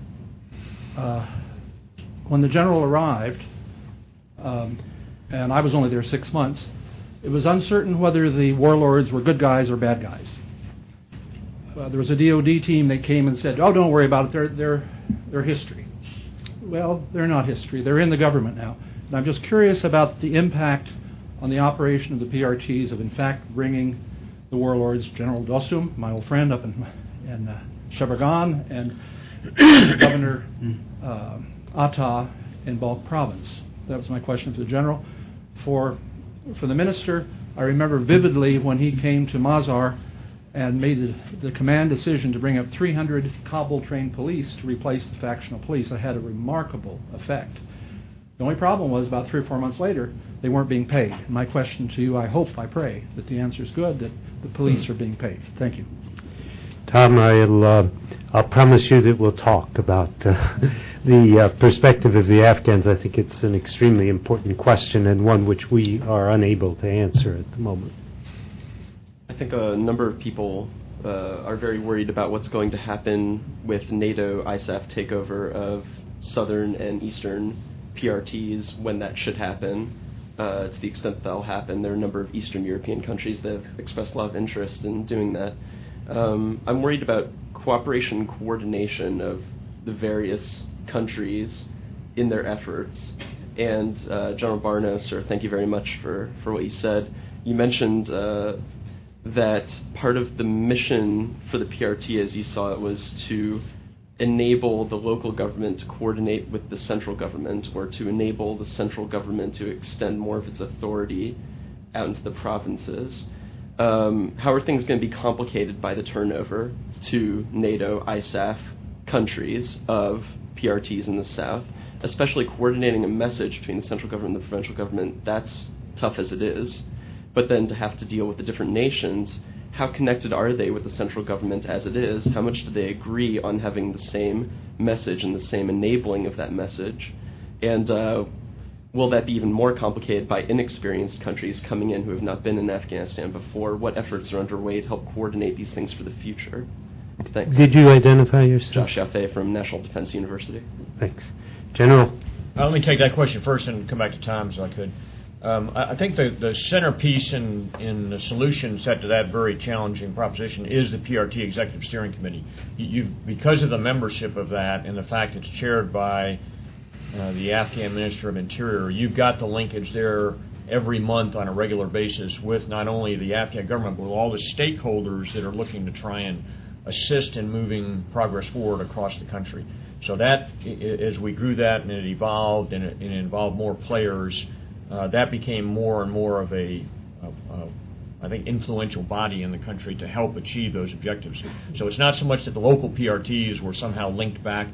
When the General arrived, and I was only there 6 months, it was uncertain whether the warlords were good guys or bad guys. There was a DOD team that came and said, "Oh, don't worry about it, they're history." Well, they're not history. They're in the government now. And I'm just curious about the impact on the operation of the PRTs of, in fact, bringing the warlords, General Dostum, my old friend up in Sheboygan, and Governor Atta in Balkh Province. That was my question for the General. For the Minister, I remember vividly when he came to Mazar and made the command decision to bring up 300 Kabul-trained police to replace the factional police. It had a remarkable effect. The only problem was about 3 or 4 months later, they weren't being paid. My question to you, I hope, I pray, that the answer is good, that the police are being paid. Thank you. Tom, I'll promise you that we'll talk about the perspective of the Afghans. I think it's an extremely important question and one which we are unable to answer at the moment. I think a number of people are very worried about what's going to happen with NATO ISAF takeover of southern and eastern PRTs when that should happen. To the extent that will happen, there are a number of Eastern European countries that have expressed a lot of interest in doing that. I'm worried about cooperation and coordination of the various countries in their efforts. And General Barno, sir, thank you very much for what you said. You mentioned that part of the mission for the PRT, as you saw it, was to enable the local government to coordinate with the central government, or to enable the central government to extend more of its authority out into the provinces. How are things going to be complicated by the turnover to NATO ISAF countries of PRTs in the south, especially coordinating a message between the central government and the provincial government? That's tough as it is. But then to have to deal with the different nations, how connected are they with the central government as it is? How much do they agree on having the same message and the same enabling of that message? And will that be even more complicated by inexperienced countries coming in who have not been in Afghanistan before? What efforts are underway to help coordinate these things for the future? Thanks. Did you identify yourself? Josh Yaffe from National Defense University. Thanks. General? Let me take that question first and come back to Tom so I could. I think the centerpiece in the solution set to that very challenging proposition is the PRT Executive Steering Committee. Because of the membership of that and the fact it's chaired by the Afghan Minister of Interior, you've got the linkage there every month on a regular basis with not only the Afghan government, but with all the stakeholders that are looking to try and assist in moving progress forward across the country. So that, as we grew that and it evolved and it involved more players, that became more and more of a, I think, influential body in the country to help achieve those objectives. So it's not so much that the local PRTs were somehow linked back,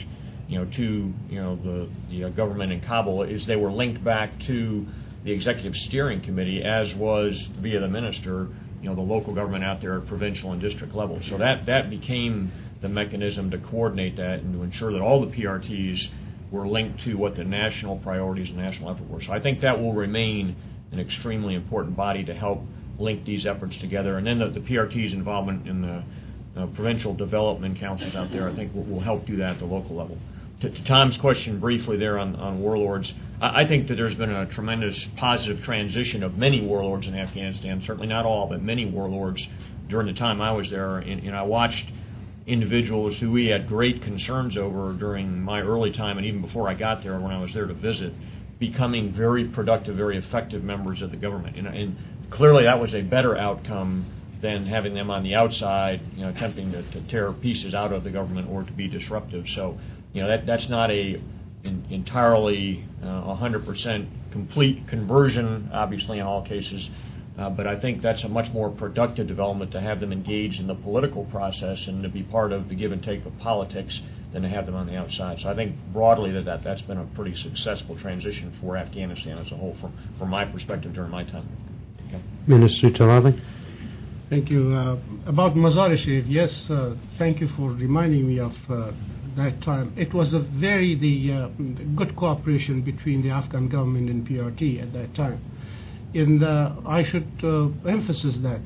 to the government in Kabul, is they were linked back to the Executive Steering Committee, as was via the minister, the local government out there at provincial and district level. So that became the mechanism to coordinate that and to ensure that all the PRTs were linked to what the national priorities and national effort were. So I think that will remain an extremely important body to help link these efforts together. And then the PRT's involvement in the provincial development councils out there, I think will help do that at the local level. To Tom's question briefly there on warlords, I think that there's been a tremendous positive transition of many warlords in Afghanistan, certainly not all, but many warlords during the time I was there. And I watched individuals who we had great concerns over during my early time and even before I got there when I was there to visit, becoming very productive, very effective members of the government. And clearly that was a better outcome than having them on the outside, attempting to tear pieces out of the government or to be disruptive. So, that's not a entirely 100% complete conversion, obviously in all cases. But I think that's a much more productive development to have them engaged in the political process and to be part of the give and take of politics than to have them on the outside. So I think broadly that's been a pretty successful transition for Afghanistan as a whole from my perspective during my time. Okay. Minister Jalali? Thank you. About Mazar-e-Sharif, yes, thank you for reminding me of that time. It was a very good cooperation between the Afghan government and PRT at that time. And I should emphasize that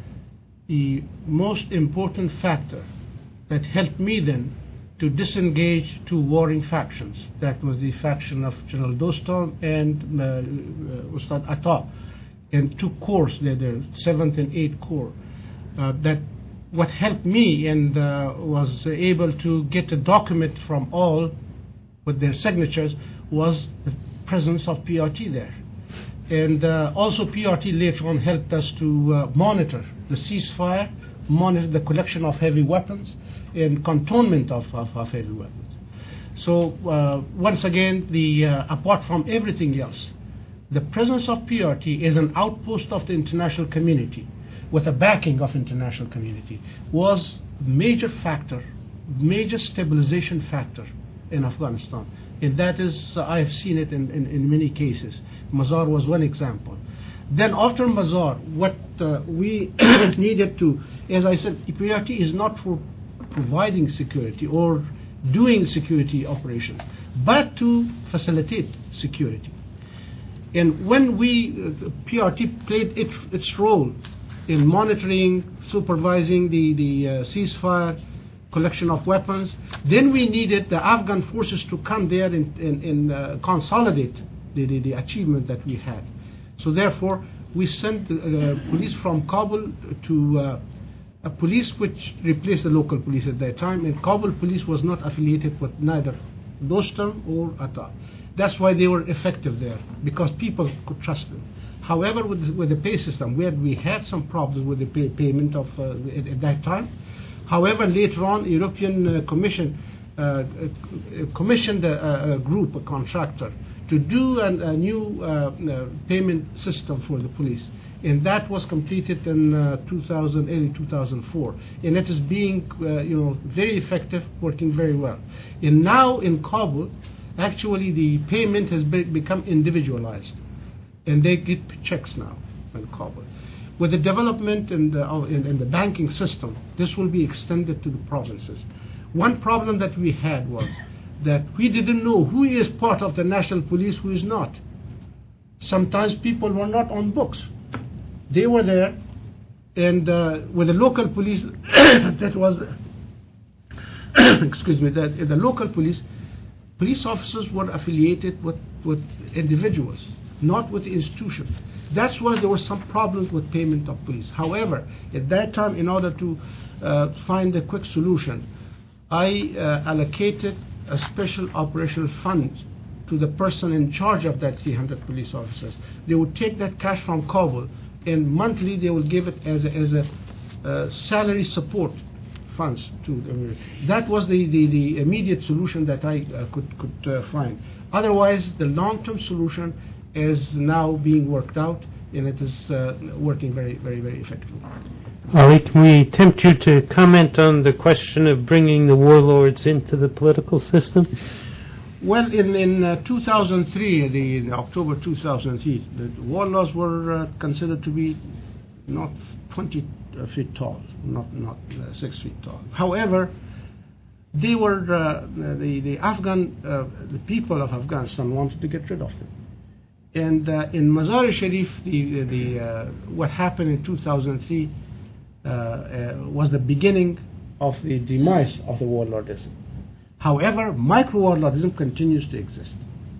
the most important factor that helped me then to disengage two warring factions, that was the faction of General Dostum and Ustad Atta, and two corps, the 7th and 8th Corps, that what helped me and was able to get a document from all with their signatures was the presence of PRT there. And also PRT later on helped us to monitor the ceasefire, monitor the collection of heavy weapons, and cantonment of heavy weapons. So once again, apart from everything else, the presence of PRT is an outpost of the international community, with a backing of international community, was major factor, major stabilization factor in Afghanistan. And that is, I have seen it in many cases. Mazar was one example. Then after Mazar, what we needed to, as I said, PRT is not for providing security or doing security operations, but to facilitate security. And when PRT played its role in monitoring, supervising the ceasefire, collection of weapons, then we needed the Afghan forces to come there and consolidate the achievement that we had. So therefore, we sent police from Kabul to a police which replaced the local police at that time, and Kabul police was not affiliated with neither Dostum or Atta. That's why they were effective there, because people could trust them. However, with the pay system, where we had some problems with the payment of at that time. However, later on, European Commission commissioned a group, a contractor, to do a new payment system for the police. And that was completed in early 2004. And it is being very effective, working very well. And now in Kabul, actually the payment has become individualized. And they get checks now in Kabul. With the development in the banking system, this will be extended to the provinces. One problem that we had was that we didn't know who is part of the national police, who is not. Sometimes people were not on books. They were there, and with the local police, that was, excuse me, that the local police officers were affiliated with individuals, not with the institution. That's why there were some problems with payment of police. However, at that time, in order to find a quick solution, I allocated a special operational fund to the person in charge of that 300 police officers. They would take that cash from Kabul, and monthly they will give it as a salary support funds to them. That was the immediate solution that I could find. Otherwise, the long-term solution is now being worked out, and it is working very, very, very effectively. Ali, can we tempt you to comment on the question of bringing the warlords into the political system? Well, in 2003, in October 2003, the warlords were considered to be not 20 feet tall, not 6 feet tall. However, they were the people of Afghanistan wanted to get rid of them. And in Mazar-e-Sharif, what happened in 2003 was the beginning of the demise of the warlordism. However, micro-warlordism continues to exist.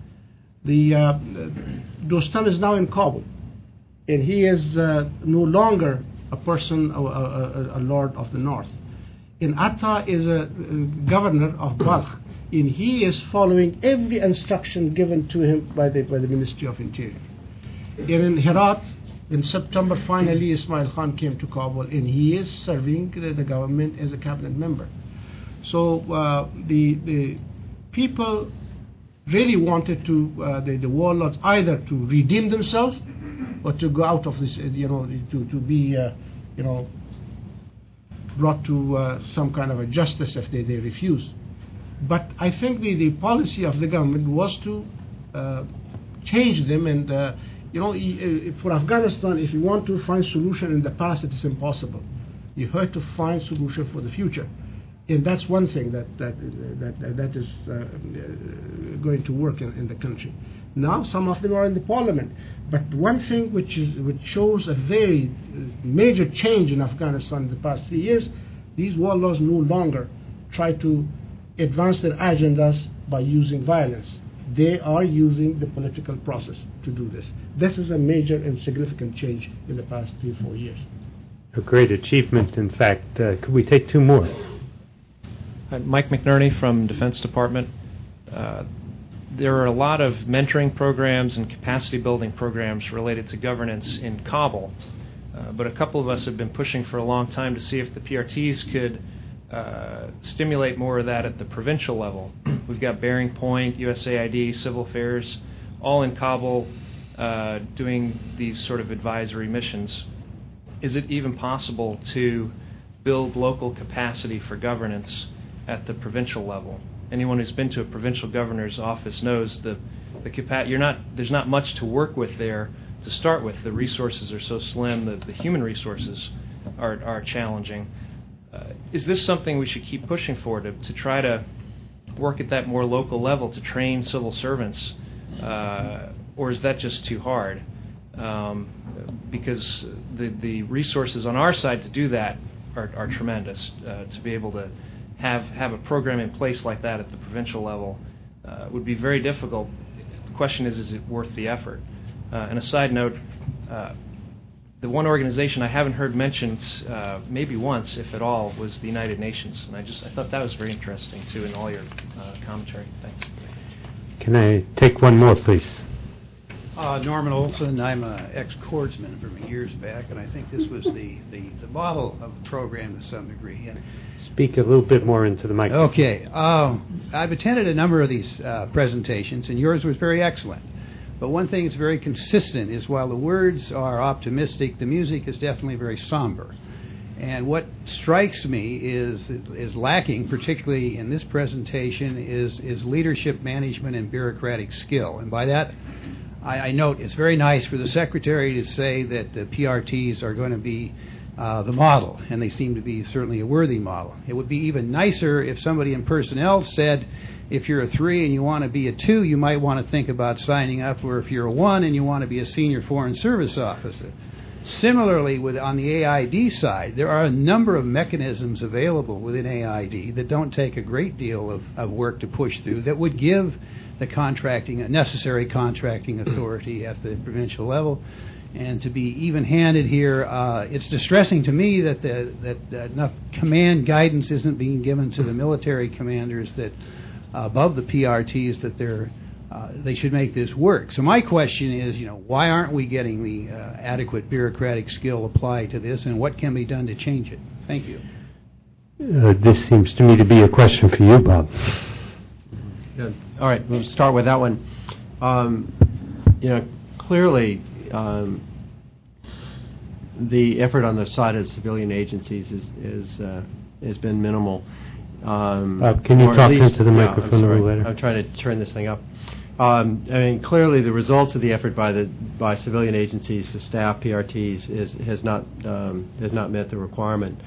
Dostum is now in Kabul, and he is no longer a person, a lord of the north. And Atta is a governor of Balkh, and he is following every instruction given to him by the Ministry of Interior. And in Herat, in September, finally Ismail Khan came to Kabul, and he is serving the government as a cabinet member. So the people really wanted the warlords either to redeem themselves or to go out of this, to be, brought to some kind of a justice if they refuse. But I think the policy of the government was to change them, and for Afghanistan, if you want to find solution in the past, it is impossible. You have to find solution for the future, and that's one thing that is going to work in the country. Now, some of them are in the parliament, but one thing which shows a very major change in Afghanistan in the past 3 years, these warlords no longer try to advance their agendas by using violence. They are using the political process to do this. This is a major and significant change in the past 3-4 years. A great achievement, in fact. Could we take two more? Mike McNerney from Defense Department. There are a lot of mentoring programs and capacity building programs related to governance in Kabul, but a couple of us have been pushing for a long time to see if the PRTs could stimulate more of that at the provincial level. We've got Bearing Point, USAID, Civil Affairs, all in Kabul doing these sort of advisory missions. is it even possible to build local capacity for governance at the provincial level? Anyone who's been to a provincial governor's office knows there's not much to work with there to start with. The resources are so slim, the human resources are challenging. Is this something we should keep pushing for, to try to work at that more local level to train civil servants, or is that just too hard? Because the resources on our side to do that are tremendous. To be able to have a program in place like that at the provincial level would be very difficult. The question is it worth the effort? And a side note, the one organization I haven't heard mentioned maybe once, if at all, was the United Nations. And I thought that was very interesting, too, in all your commentary. Thanks. Can I take one more, please? Norman Olson. I'm an ex-Cordsman from years back, and I think this was the model of the program to some degree. And Speak a little bit more into the microphone. okay. I've attended a number of these presentations, and yours was very excellent. But one thing that's very consistent is while the words are optimistic, the music is definitely very somber. And what strikes me is lacking, particularly in this presentation, is leadership, management, and bureaucratic skill. And by that, I note it's very nice for the Secretary to say that the PRTs are going to be the model, and they seem to be certainly a worthy model. It would be even nicer if somebody in personnel said, if you're a 3 and you want to be a 2, you might want to think about signing up, or if you're a 1 and you want to be a senior foreign service officer. Similarly, on the AID side, there are a number of mechanisms available within AID that don't take a great deal of work to push through that would give the necessary contracting authority at the provincial level. And to be even-handed here, it's distressing to me that enough command guidance isn't being given to the military commanders that above the PRTs that they should make this work. So my question is, why aren't we getting the adequate bureaucratic skill applied to this, and what can be done to change it? Thank you. This seems to me to be a question for you, Bob. Good. All right, we'll start with that one. Clearly, the effort on the side of civilian agencies has been minimal. Can you talk into the microphone a little later? I'm trying to turn this thing up. Clearly, the results of the effort by civilian agencies to staff PRTs has not met the requirement.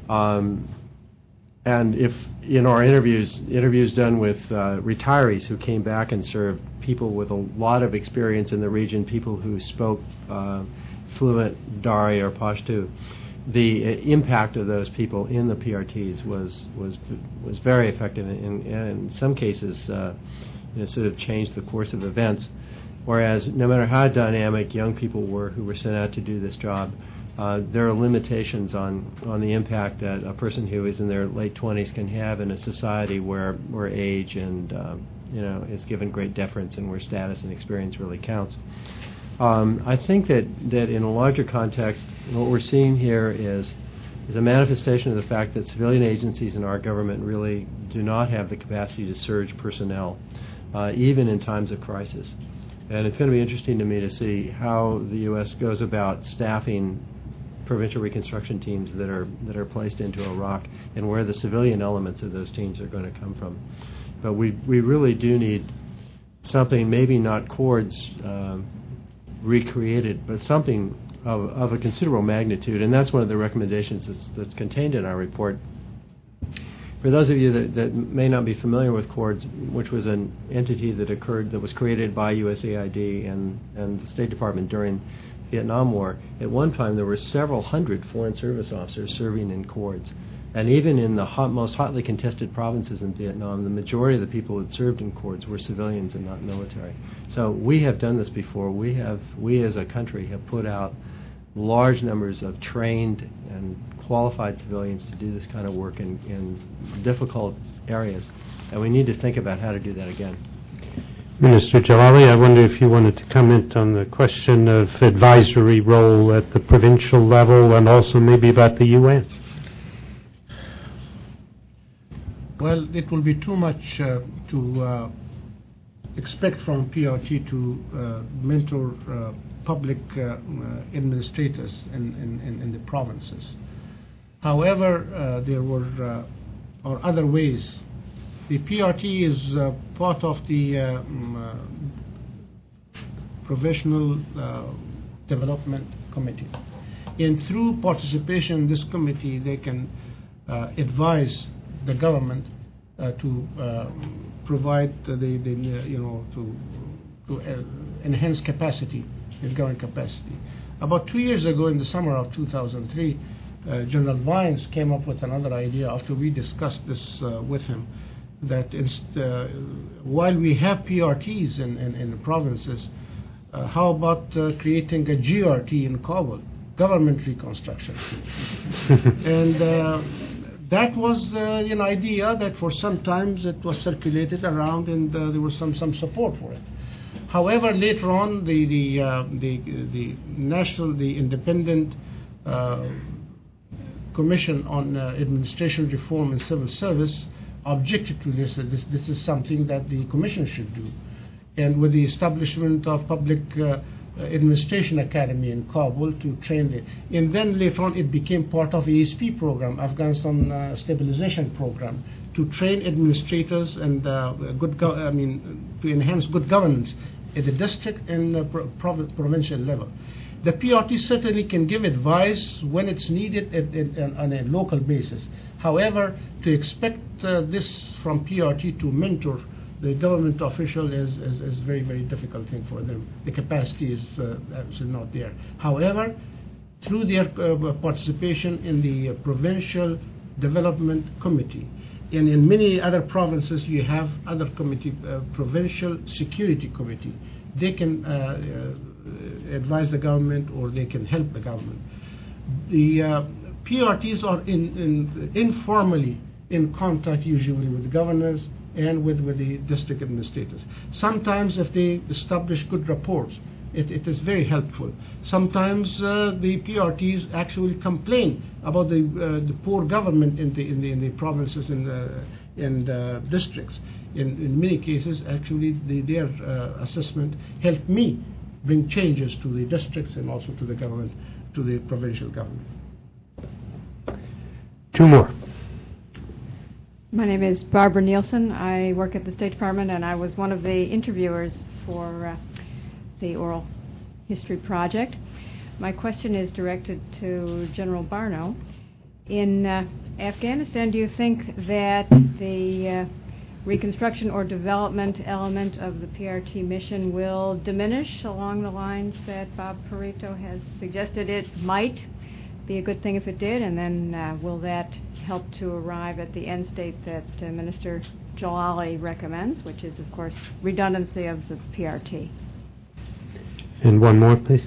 And if in our interviews done with retirees who came back and served, people with a lot of experience in the region, people who spoke fluent Dari or Pashto, the impact of those people in the PRTs was very effective, and in some cases sort of changed the course of events. Whereas no matter how dynamic young people were who were sent out to do this job, there are limitations on the impact that a person who is in their late 20s can have in a society where age and is given great deference, and where status and experience really counts. I think that in a larger context, what we're seeing here is a manifestation of the fact that civilian agencies in our government really do not have the capacity to surge personnel, even in times of crisis. And it's going to be interesting to me to see how the U.S. goes about staffing provincial reconstruction teams that are placed into Iraq, and where the civilian elements of those teams are going to come from. But we really do need something, maybe not Cords recreated, but something of a considerable magnitude, and that's one of the recommendations that's contained in our report. For those of you that may not be familiar with Cords, which was an entity that was created by USAID and the State Department during the Vietnam War, at one time there were several hundred foreign service officers serving in Cords. And even in the most hotly contested provinces in Vietnam, the majority of the people that served in Cords were civilians and not military. So we have done this before. We as a country have put out large numbers of trained and qualified civilians to do this kind of work in difficult areas. And we need to think about how to do that again. Minister Jalali, I wonder if you wanted to comment on the question of advisory role at the provincial level, and also maybe about the UN. Well, it will be too much to expect from PRT to mentor public administrators in the provinces. However, there were or other ways. The PRT is part of the Professional Development Committee. And through participation in this committee, they can advise the government to provide to enhance capacity, the government capacity. About 2 years ago, in the summer of 2003, General Vines came up with another idea after we discussed this with him, that while we have PRTs in the provinces, how about creating a GRT in Kabul, government reconstruction? And that was an idea that for some times it was circulated around, and there was some support for it. However, later on, the independent Commission on Administration Reform and Civil Service objected to this. This is something that the Commission should do. And with the establishment of Public Administration Academy in Kabul to train and then later on it became part of ASP program, Afghanistan Stabilization Program, to train administrators and to enhance good governance at the district and provincial level. The PRT certainly can give advice when it's needed on a local basis. However, to expect this from PRT to mentor the government official is a very, very difficult thing for them. The capacity is absolutely not there. However, through their participation in the Provincial Development Committee, and in many other provinces you have other committee, Provincial Security Committee, they can advise the government or they can help the government. The PRTs are informally in contact usually with governors and with the district administrators. Sometimes if they establish good rapports, it is very helpful. Sometimes the PRTs actually complain about the poor government in the provinces and districts. In many cases, actually, their assessment helped me bring changes to the districts and also to the government, to the provincial government. Two more. My name is Barbara Nielsen. I work at the State Department, and I was one of the interviewers for the Oral History Project. My question is directed to General Barno. In Afghanistan, do you think that the reconstruction or development element of the PRT mission will diminish along the lines that Bob Perito has suggested it might be a good thing if it did, and then will that help to arrive at the end state that Minister Jalali recommends, which is, of course, redundancy of the PRT? And one more, please.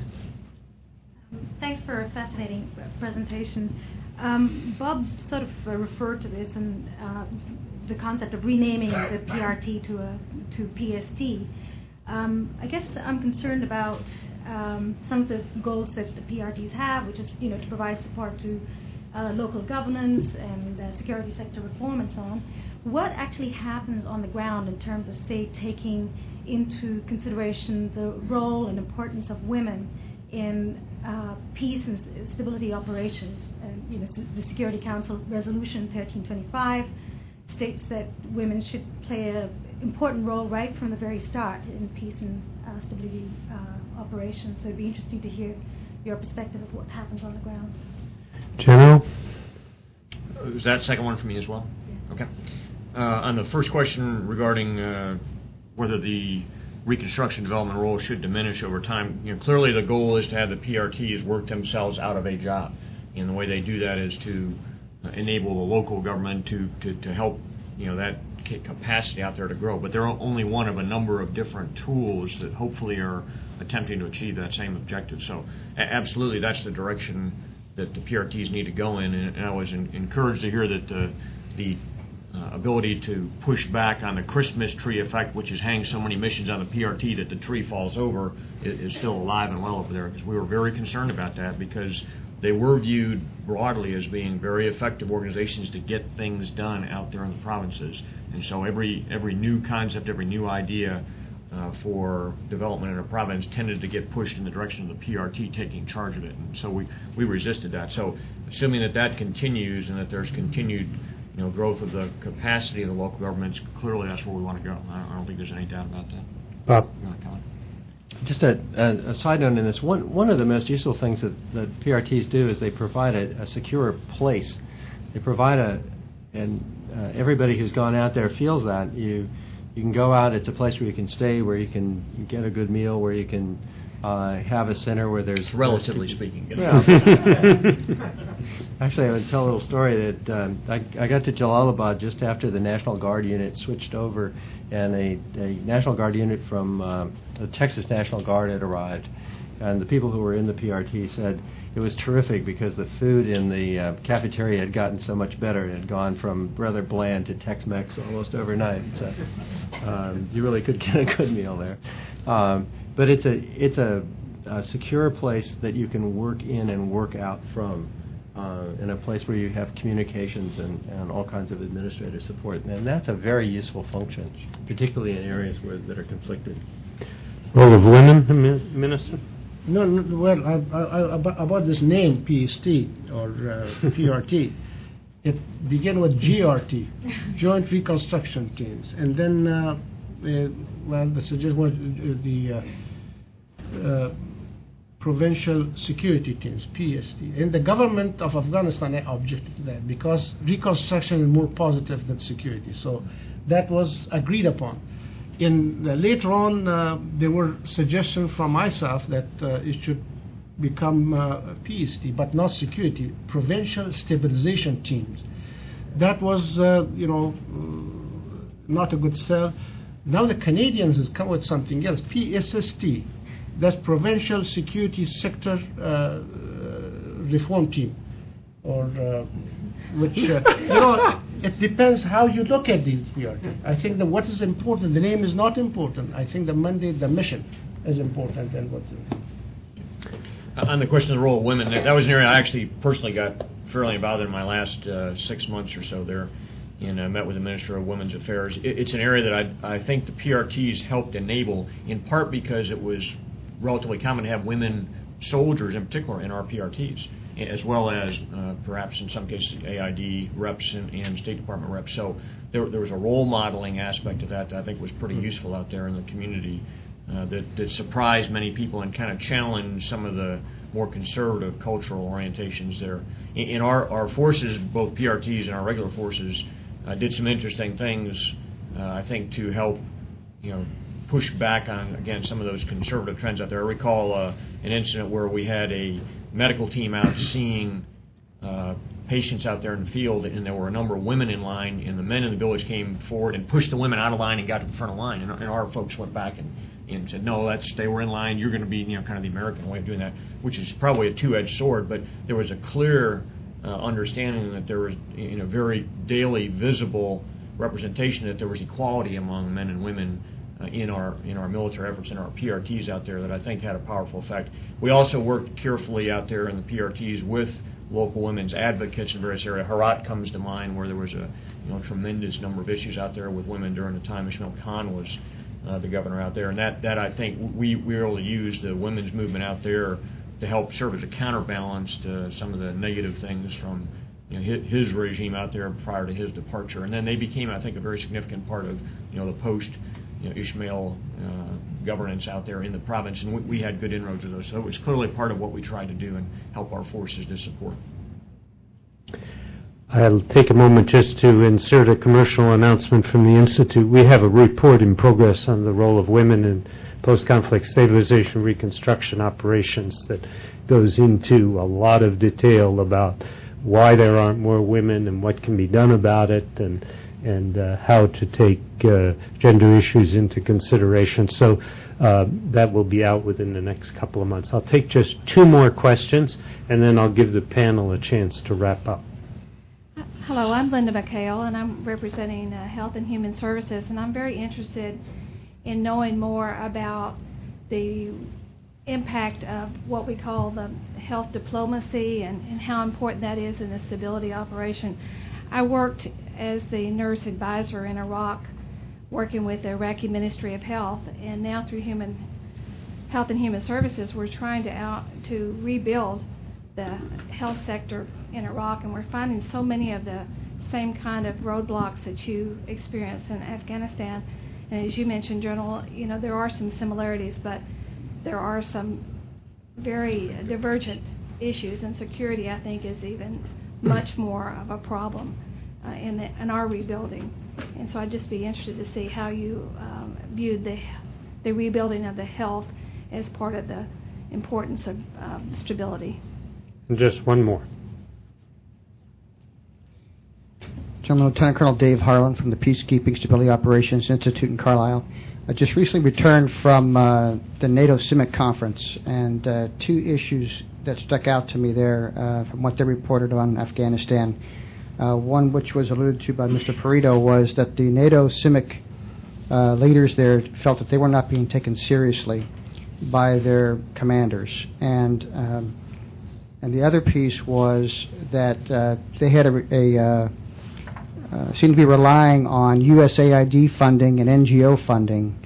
Thanks for a fascinating presentation. Bob sort of referred to this and the concept of renaming the PRT to PST. I guess I'm concerned about some of the goals that the PRTs have, which is to provide support to local governance and security sector reform and so on. What actually happens on the ground in terms of, say, taking into consideration the role and importance of women in peace and stability operations? The Security Council Resolution 1325 states that women should play an important role right from the very start in peace and stability operations. So it'd be interesting to hear your perspective of what happens on the ground. General? Is that second one for me as well? Yeah. Okay. On the first question regarding whether the reconstruction development role should diminish over time, clearly the goal is to have the PRTs work themselves out of a job. And the way they do that is to enable the local government to help that capacity out there to grow. But they're only one of a number of different tools that hopefully are attempting to achieve that same objective. So absolutely that's the direction that the PRTs need to go in. And I was encouraged to hear that the ability to push back on the Christmas tree effect, which is hanging so many missions on the PRT that the tree falls over, is still alive and well over there, because we were very concerned about that, because they were viewed broadly as being very effective organizations to get things done out there in the provinces. And so every new concept, every new idea for development in a province tended to get pushed in the direction of the PRT taking charge of it, and so we resisted that. So assuming that continues and that there's continued growth of the capacity of the local governments, clearly that's where we want to go. I don't think there's any doubt about that. Bob? You want to comment? Just a side note in this, one of the most useful things that PRTs do is they provide a secure place. They provide everybody who's gone out there feels that. You can go out, it's a place where you can stay, where you can get a good meal, where you can have a center where there's... Relatively speaking. Yeah. Actually, I would tell a little story that I got to Jalalabad just after the National Guard unit switched over, and a National Guard unit from the Texas National Guard had arrived. And the people who were in the PRT said it was terrific because the food in the cafeteria had gotten so much better. It had gone from rather bland to Tex-Mex almost overnight. So you really could get a good meal there. But it's a secure place that you can work in and work out from, in a place where you have communications and all kinds of administrative support. And that's a very useful function, particularly in areas that are conflicted. Role of women, Minister? No, well, about this name, PST or PRT, it began with GRT, Joint Reconstruction Teams, and then, the suggestion was the Provincial Security Teams, PST. And the government of Afghanistan objected to that because reconstruction is more positive than security. So that was agreed upon. Later on, there were suggestions from myself that it should become PST, but not security, Provincial Stabilization Teams. That was, not a good sell. Now the Canadians has come with something else, PSST. That's Provincial Security Sector Reform Team, or which it depends how you look at these PRT. I think that what is important, the name is not important. I think the mandate, the mission is important than what's in. On the question of the role of women, that was an area I actually personally got fairly involved in my last 6 months or so there, and I met with the Minister of Women's Affairs. It's an area that I think the PRTs helped enable, in part because it was relatively common to have women soldiers in particular in our PRTs, as well as perhaps in some cases AID reps and State Department reps. So there was a role modeling aspect to that I think was pretty useful out there in the community that surprised many people and kind of challenged some of the more conservative cultural orientations there. In our forces, both PRTs and our regular forces, did some interesting things, I think, to help push back on, again, some of those conservative trends out there. I recall an incident where we had a medical team out seeing patients out there in the field, and there were a number of women in line, and the men in the village came forward and pushed the women out of line and got to the front of the line, and our folks went back and said, no, they were in line, you're going to be kind of the American way of doing that, which is probably a two-edged sword, but there was a clear understanding that there was very daily visible representation that there was equality among men and women in our military efforts, in our PRTs out there, that I think had a powerful effect. We also worked carefully out there in the PRTs with local women's advocates in various areas. Herat comes to mind, where there was a tremendous number of issues out there with women during the time Ismail Khan was the governor out there, and that I think we were able to use the women's movement out there to help serve as a counterbalance to some of the negative things from his regime out there prior to his departure, and then they became, I think, a very significant part of the post Ismail governance out there in the province, and we had good inroads with those. So it was clearly part of what we tried to do and help our forces to support. I'll take a moment just to insert a commercial announcement from the Institute. We have a report in progress on the role of women in post-conflict stabilization reconstruction operations that goes into a lot of detail about why there aren't more women and what can be done about it, and how to take gender issues into consideration. So that will be out within the next couple of months. I'll take just two more questions, and then I'll give the panel a chance to wrap up. Hello, I'm Linda McHale, and I'm representing Health and Human Services, and I'm very interested in knowing more about the impact of what we call the health diplomacy and how important that is in the stability operation. I worked as the nurse advisor in Iraq working with the Iraqi Ministry of Health, and now through Health and Human Services, we're trying to rebuild the health sector in Iraq, and we're finding so many of the same kind of roadblocks that you experienced in Afghanistan. And as you mentioned, General, there are some similarities, but there are some very divergent issues, and security, I think, is even much more of a problem in our rebuilding. And so I'd just be interested to see how you viewed the rebuilding of the health as part of the importance of stability. And just one more. Gentleman, Lieutenant Colonel Dave Harlan from the Peacekeeping Stability Operations Institute in Carlisle. I just recently returned from the NATO CIMIC conference, and two issues that stuck out to me there from what they reported on Afghanistan. One, which was alluded to by Mr. Perito, was that the NATO CIMIC leaders there felt that they were not being taken seriously by their commanders. And the other piece was that they had seemed to be relying on USAID funding and NGO funding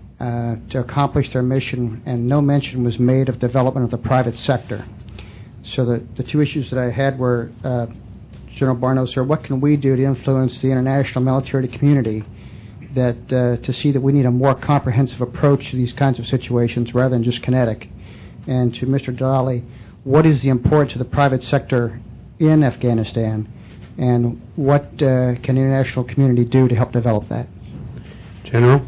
to accomplish their mission, and no mention was made of development of the private sector. So the two issues that I had were, General Barno, sir, what can we do to influence the international military community that to see that we need a more comprehensive approach to these kinds of situations rather than just kinetic? And to Mr. Jalali, what is the importance of the private sector in Afghanistan, and what can the international community do to help develop that? General?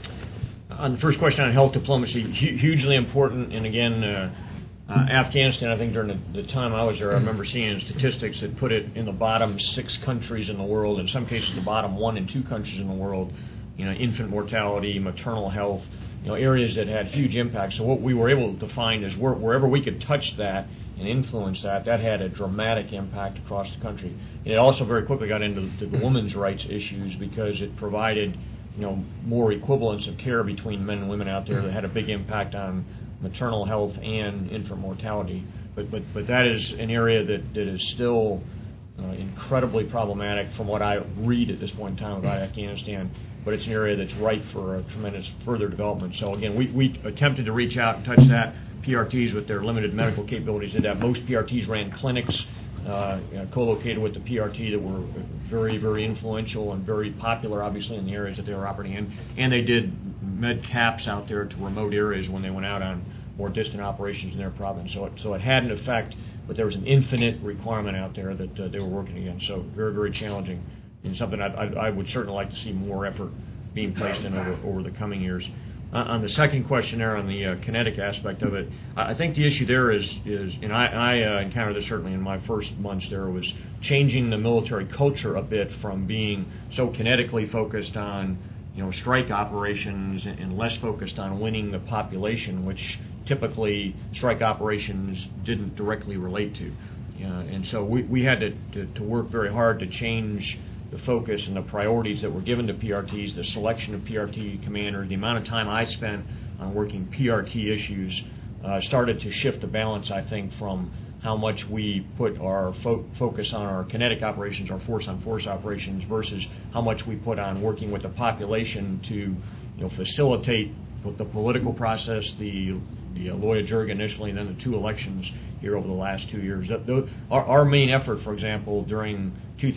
On the first question on health diplomacy, hugely important. And again, Afghanistan, I think during the time I was there, I remember seeing statistics that put it in the bottom 6 countries in the world, in some cases the bottom 1 and 2 countries in the world, infant mortality, maternal health, areas that had huge impact. So what we were able to find is wherever we could touch that and influence that had a dramatic impact across the country. And it also very quickly got into the women's rights issues, because it provided more equivalence of care between men and women out there that had a big impact on maternal health and infant mortality. But that is an area that is still incredibly problematic from what I read at this point in time about Afghanistan. But it's an area that's ripe for tremendous further development. So again, we attempted to reach out and touch that. PRTs with their limited medical capabilities did that. Most PRTs ran clinics co-located with the PRT that were very, very influential and very popular, obviously, in the areas that they were operating in. And they did med caps out there to remote areas when they went out on more distant operations in their province. So it had an effect, but there was an infinite requirement out there that they were working against. So very, very challenging, and something I would certainly like to see more effort being placed in over the coming years. On the second question there, on the kinetic aspect of it, I think the issue there is and I encountered this certainly in my first months there, was changing the military culture a bit from being so kinetically focused on strike operations and less focused on winning the population, which typically strike operations didn't directly relate to. And so we had to work very hard to change the focus and the priorities that were given to PRTs, the selection of PRT commanders, the amount of time I spent on working PRT issues started to shift the balance, I think, from how much we put our focus on our kinetic operations, our force-on-force operations, versus how much we put on working with the population to facilitate the political process, the Loya Jirga initially, and then the 2 elections here over the last 2 years. Our main effort, for example, during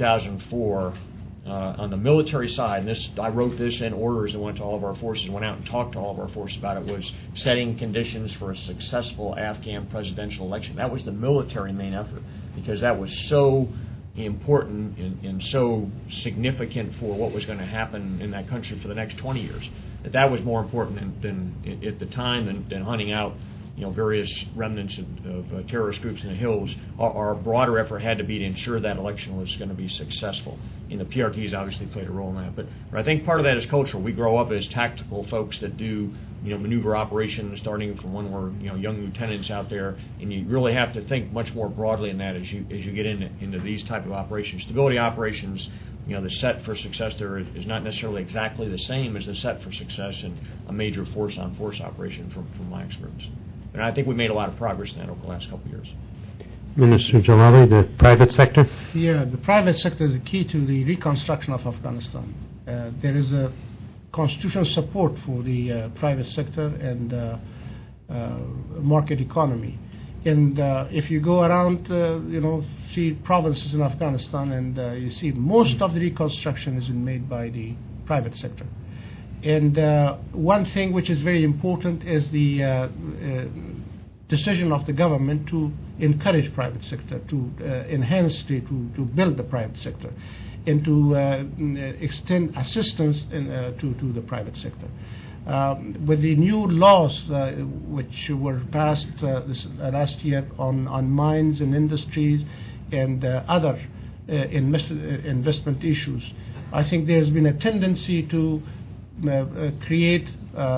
2004, on the military side, and I wrote this in orders that went to all of our forces, went out and talked to all of our forces about it, was setting conditions for a successful Afghan presidential election. That was the military main effort, because that was so important and so significant for what was going to happen in that country for the next 20 years. That was more important than at the time than hunting out various remnants of terrorist groups in the hills. Our broader effort had to be to ensure that election was going to be successful. And the PRTs obviously played a role in that. But I think part of that is cultural. We grow up as tactical folks that do maneuver operations, starting from when we're young lieutenants out there, and you really have to think much more broadly in that as you get into these type of operations. Stability operations, the set for success there is not necessarily exactly the same as the set for success in a major force-on-force operation from my experience. And I think we made a lot of progress in that over the last couple of years. Minister Jalali, the private sector? Yeah, the private sector is the key to the reconstruction of Afghanistan. There is a constitutional support for the private sector and market economy. And if you go around, see provinces in Afghanistan, and you see most of the reconstruction is made by the private sector. And one thing which is very important is the decision of the government to encourage private sector, to enhance, to build the private sector, and to extend assistance to the private sector. With the new laws which were passed last year on mines and industries and other investment issues, I think there's been a tendency to create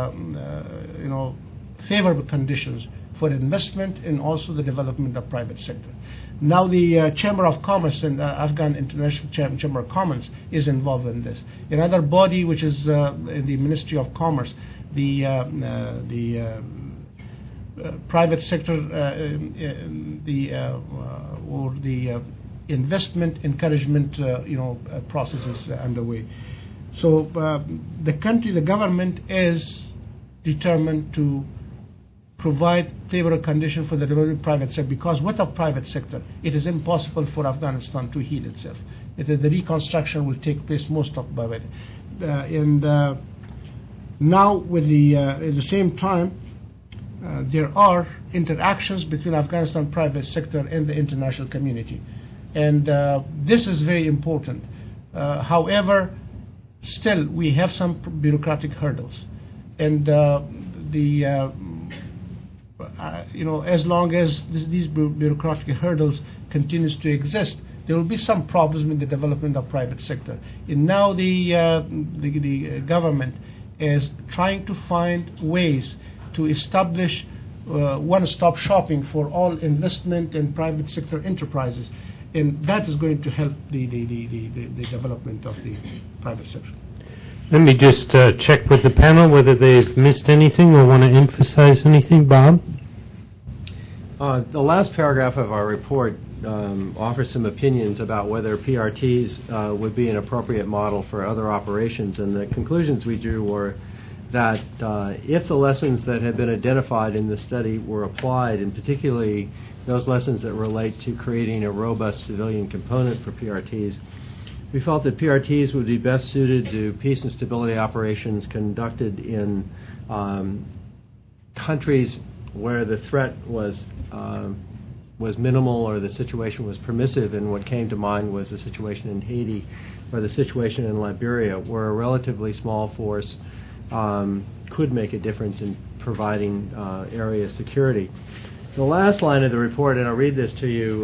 favorable conditions for investment and also the development of private sector. Now the Chamber of Commerce and Afghan International Chamber of Commerce is involved in this. Another body which is in the Ministry of Commerce, the private sector, or the investment encouragement process is underway. So the government is determined to provide favorable conditions for the development of private sector, because without private sector, it is impossible for Afghanistan to heal itself. The reconstruction will take place most of by it. And now, with at the same time, there are interactions between Afghanistan private sector and the international community, and this is very important. However, still we have some bureaucratic hurdles, and as long as these bureaucratic hurdles continues to exist, there will be some problems in the development of private sector. And now the government is trying to find ways to establish one-stop shopping for all investment and private sector enterprises, and that is going to help the development of the private sector. Let me just check with the panel whether they've missed anything or want to emphasize anything. Bob? The last paragraph of our report offers some opinions about whether PRTs would be an appropriate model for other operations, and the conclusions we drew were that if the lessons that had been identified in the study were applied, and particularly those lessons that relate to creating a robust civilian component for PRTs, we felt that PRTs would be best suited to peace and stability operations conducted in countries where the threat was minimal or the situation was permissive. And what came to mind was the situation in Haiti or the situation in Liberia, where a relatively small force could make a difference in providing area security. The last line of the report, and I'll read this to you,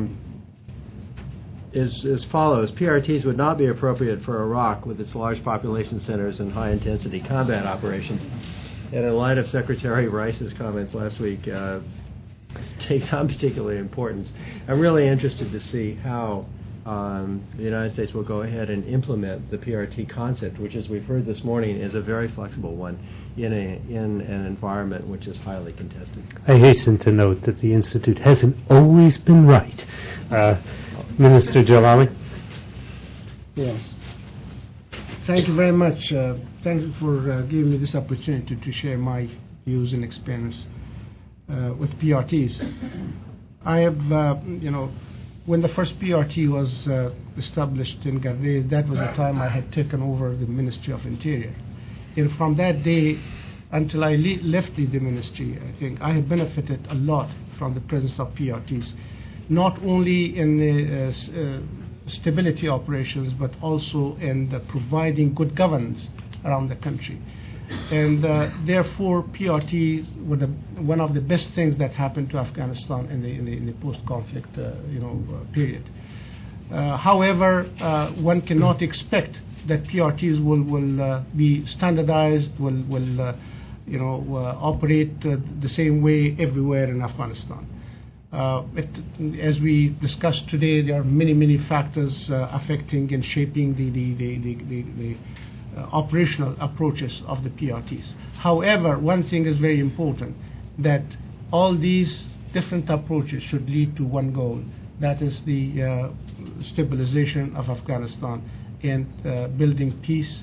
is as follows. PRTs would not be appropriate for Iraq with its large population centers and high-intensity combat operations. And in light of Secretary Rice's comments last week, takes on particular importance. I'm really interested to see how the United States will go ahead and implement the PRT concept, which, as we've heard this morning, is a very flexible one in an environment which is highly contested. I hasten to note that the Institute hasn't always been right. Minister Jalali? Yes. Thank you very much. Thank you for giving me this opportunity to share my views and experience with PRTs. I have, when the first PRT was established in Garve, that was the time I had taken over the Ministry of Interior. And from that day until I left the ministry, I think I have benefited a lot from the presence of PRTs, not only in the stability operations, but also in the providing good governance around the country. And therefore, PRT were one of the best things that happened to Afghanistan in the post-conflict period. However, one cannot expect that PRTs will be standardized, will operate the same way everywhere in Afghanistan. As we discussed today, there are many factors affecting and shaping the operational approaches of the PRTs. However, one thing is very important, that all these different approaches should lead to one goal, that is the stabilization of Afghanistan and building peace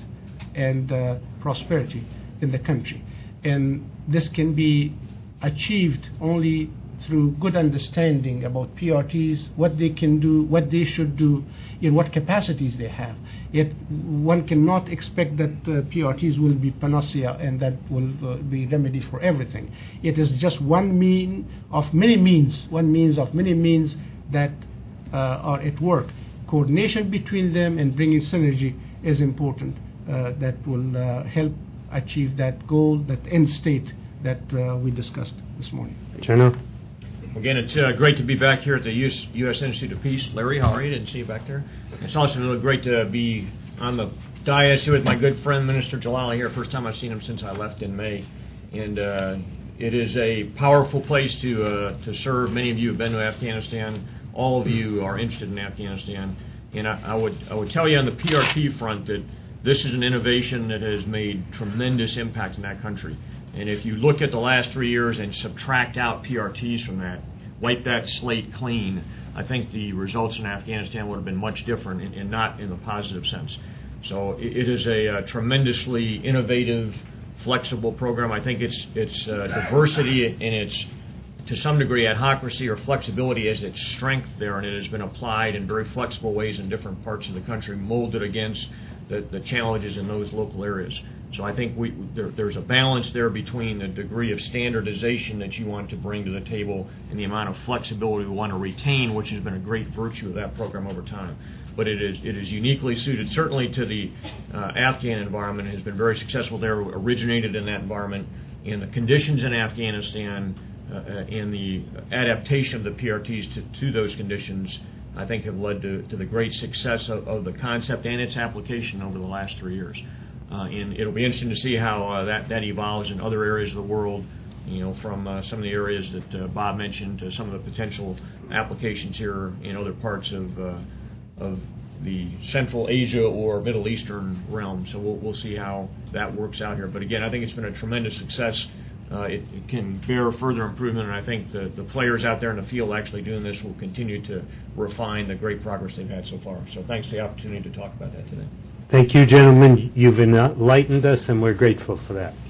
and prosperity in the country. And this can be achieved only through good understanding about PRTs, what they can do, what they should do, in what capacities they have. Yet one cannot expect that PRTs will be panacea and that will be remedy for everything. It is just one means of many means that are at work. Coordination between them and bringing synergy is important. That will help achieve that goal, that end state that we discussed this morning. General? Again, it's great to be back here at the U.S. Institute of Peace. Larry, how are you? Didn't see you back there. It's also really great to be on the dais here with my good friend, Minister Jalali, here. First time I've seen him since I left in May. And it is a powerful place to serve. Many of you have been to Afghanistan. All of you are interested in Afghanistan. And I would tell you on the PRT front that this is an innovation that has made tremendous impact in that country. And if you look at the last 3 years and subtract out PRTs from that, wipe that slate clean, I think the results in Afghanistan would have been much different and not in the positive sense. So it is a tremendously innovative, flexible program. I think its diversity and its, to some degree, adhocracy or flexibility as its strength there, and it has been applied in very flexible ways in different parts of the country, molded against the challenges in those local areas. So I think there's a balance there between the degree of standardization that you want to bring to the table and the amount of flexibility we want to retain, which has been a great virtue of that program over time. But it is uniquely suited, certainly to the Afghan environment. It has been very successful there, originated in that environment, and the conditions in Afghanistan and the adaptation of the PRTs to those conditions, I think, have led to the great success of the concept and its application over the last 3 years. And it'll be interesting to see how that evolves in other areas of the world, from some of the areas that Bob mentioned to some of the potential applications here in other parts of the Central Asia or Middle Eastern realm. So we'll see how that works out here. But again, I think it's been a tremendous success. It can bear further improvement, and I think the players out there in the field actually doing this will continue to refine the great progress they've had so far. So thanks for the opportunity to talk about that today. Thank you, gentlemen. You've enlightened us, and we're grateful for that.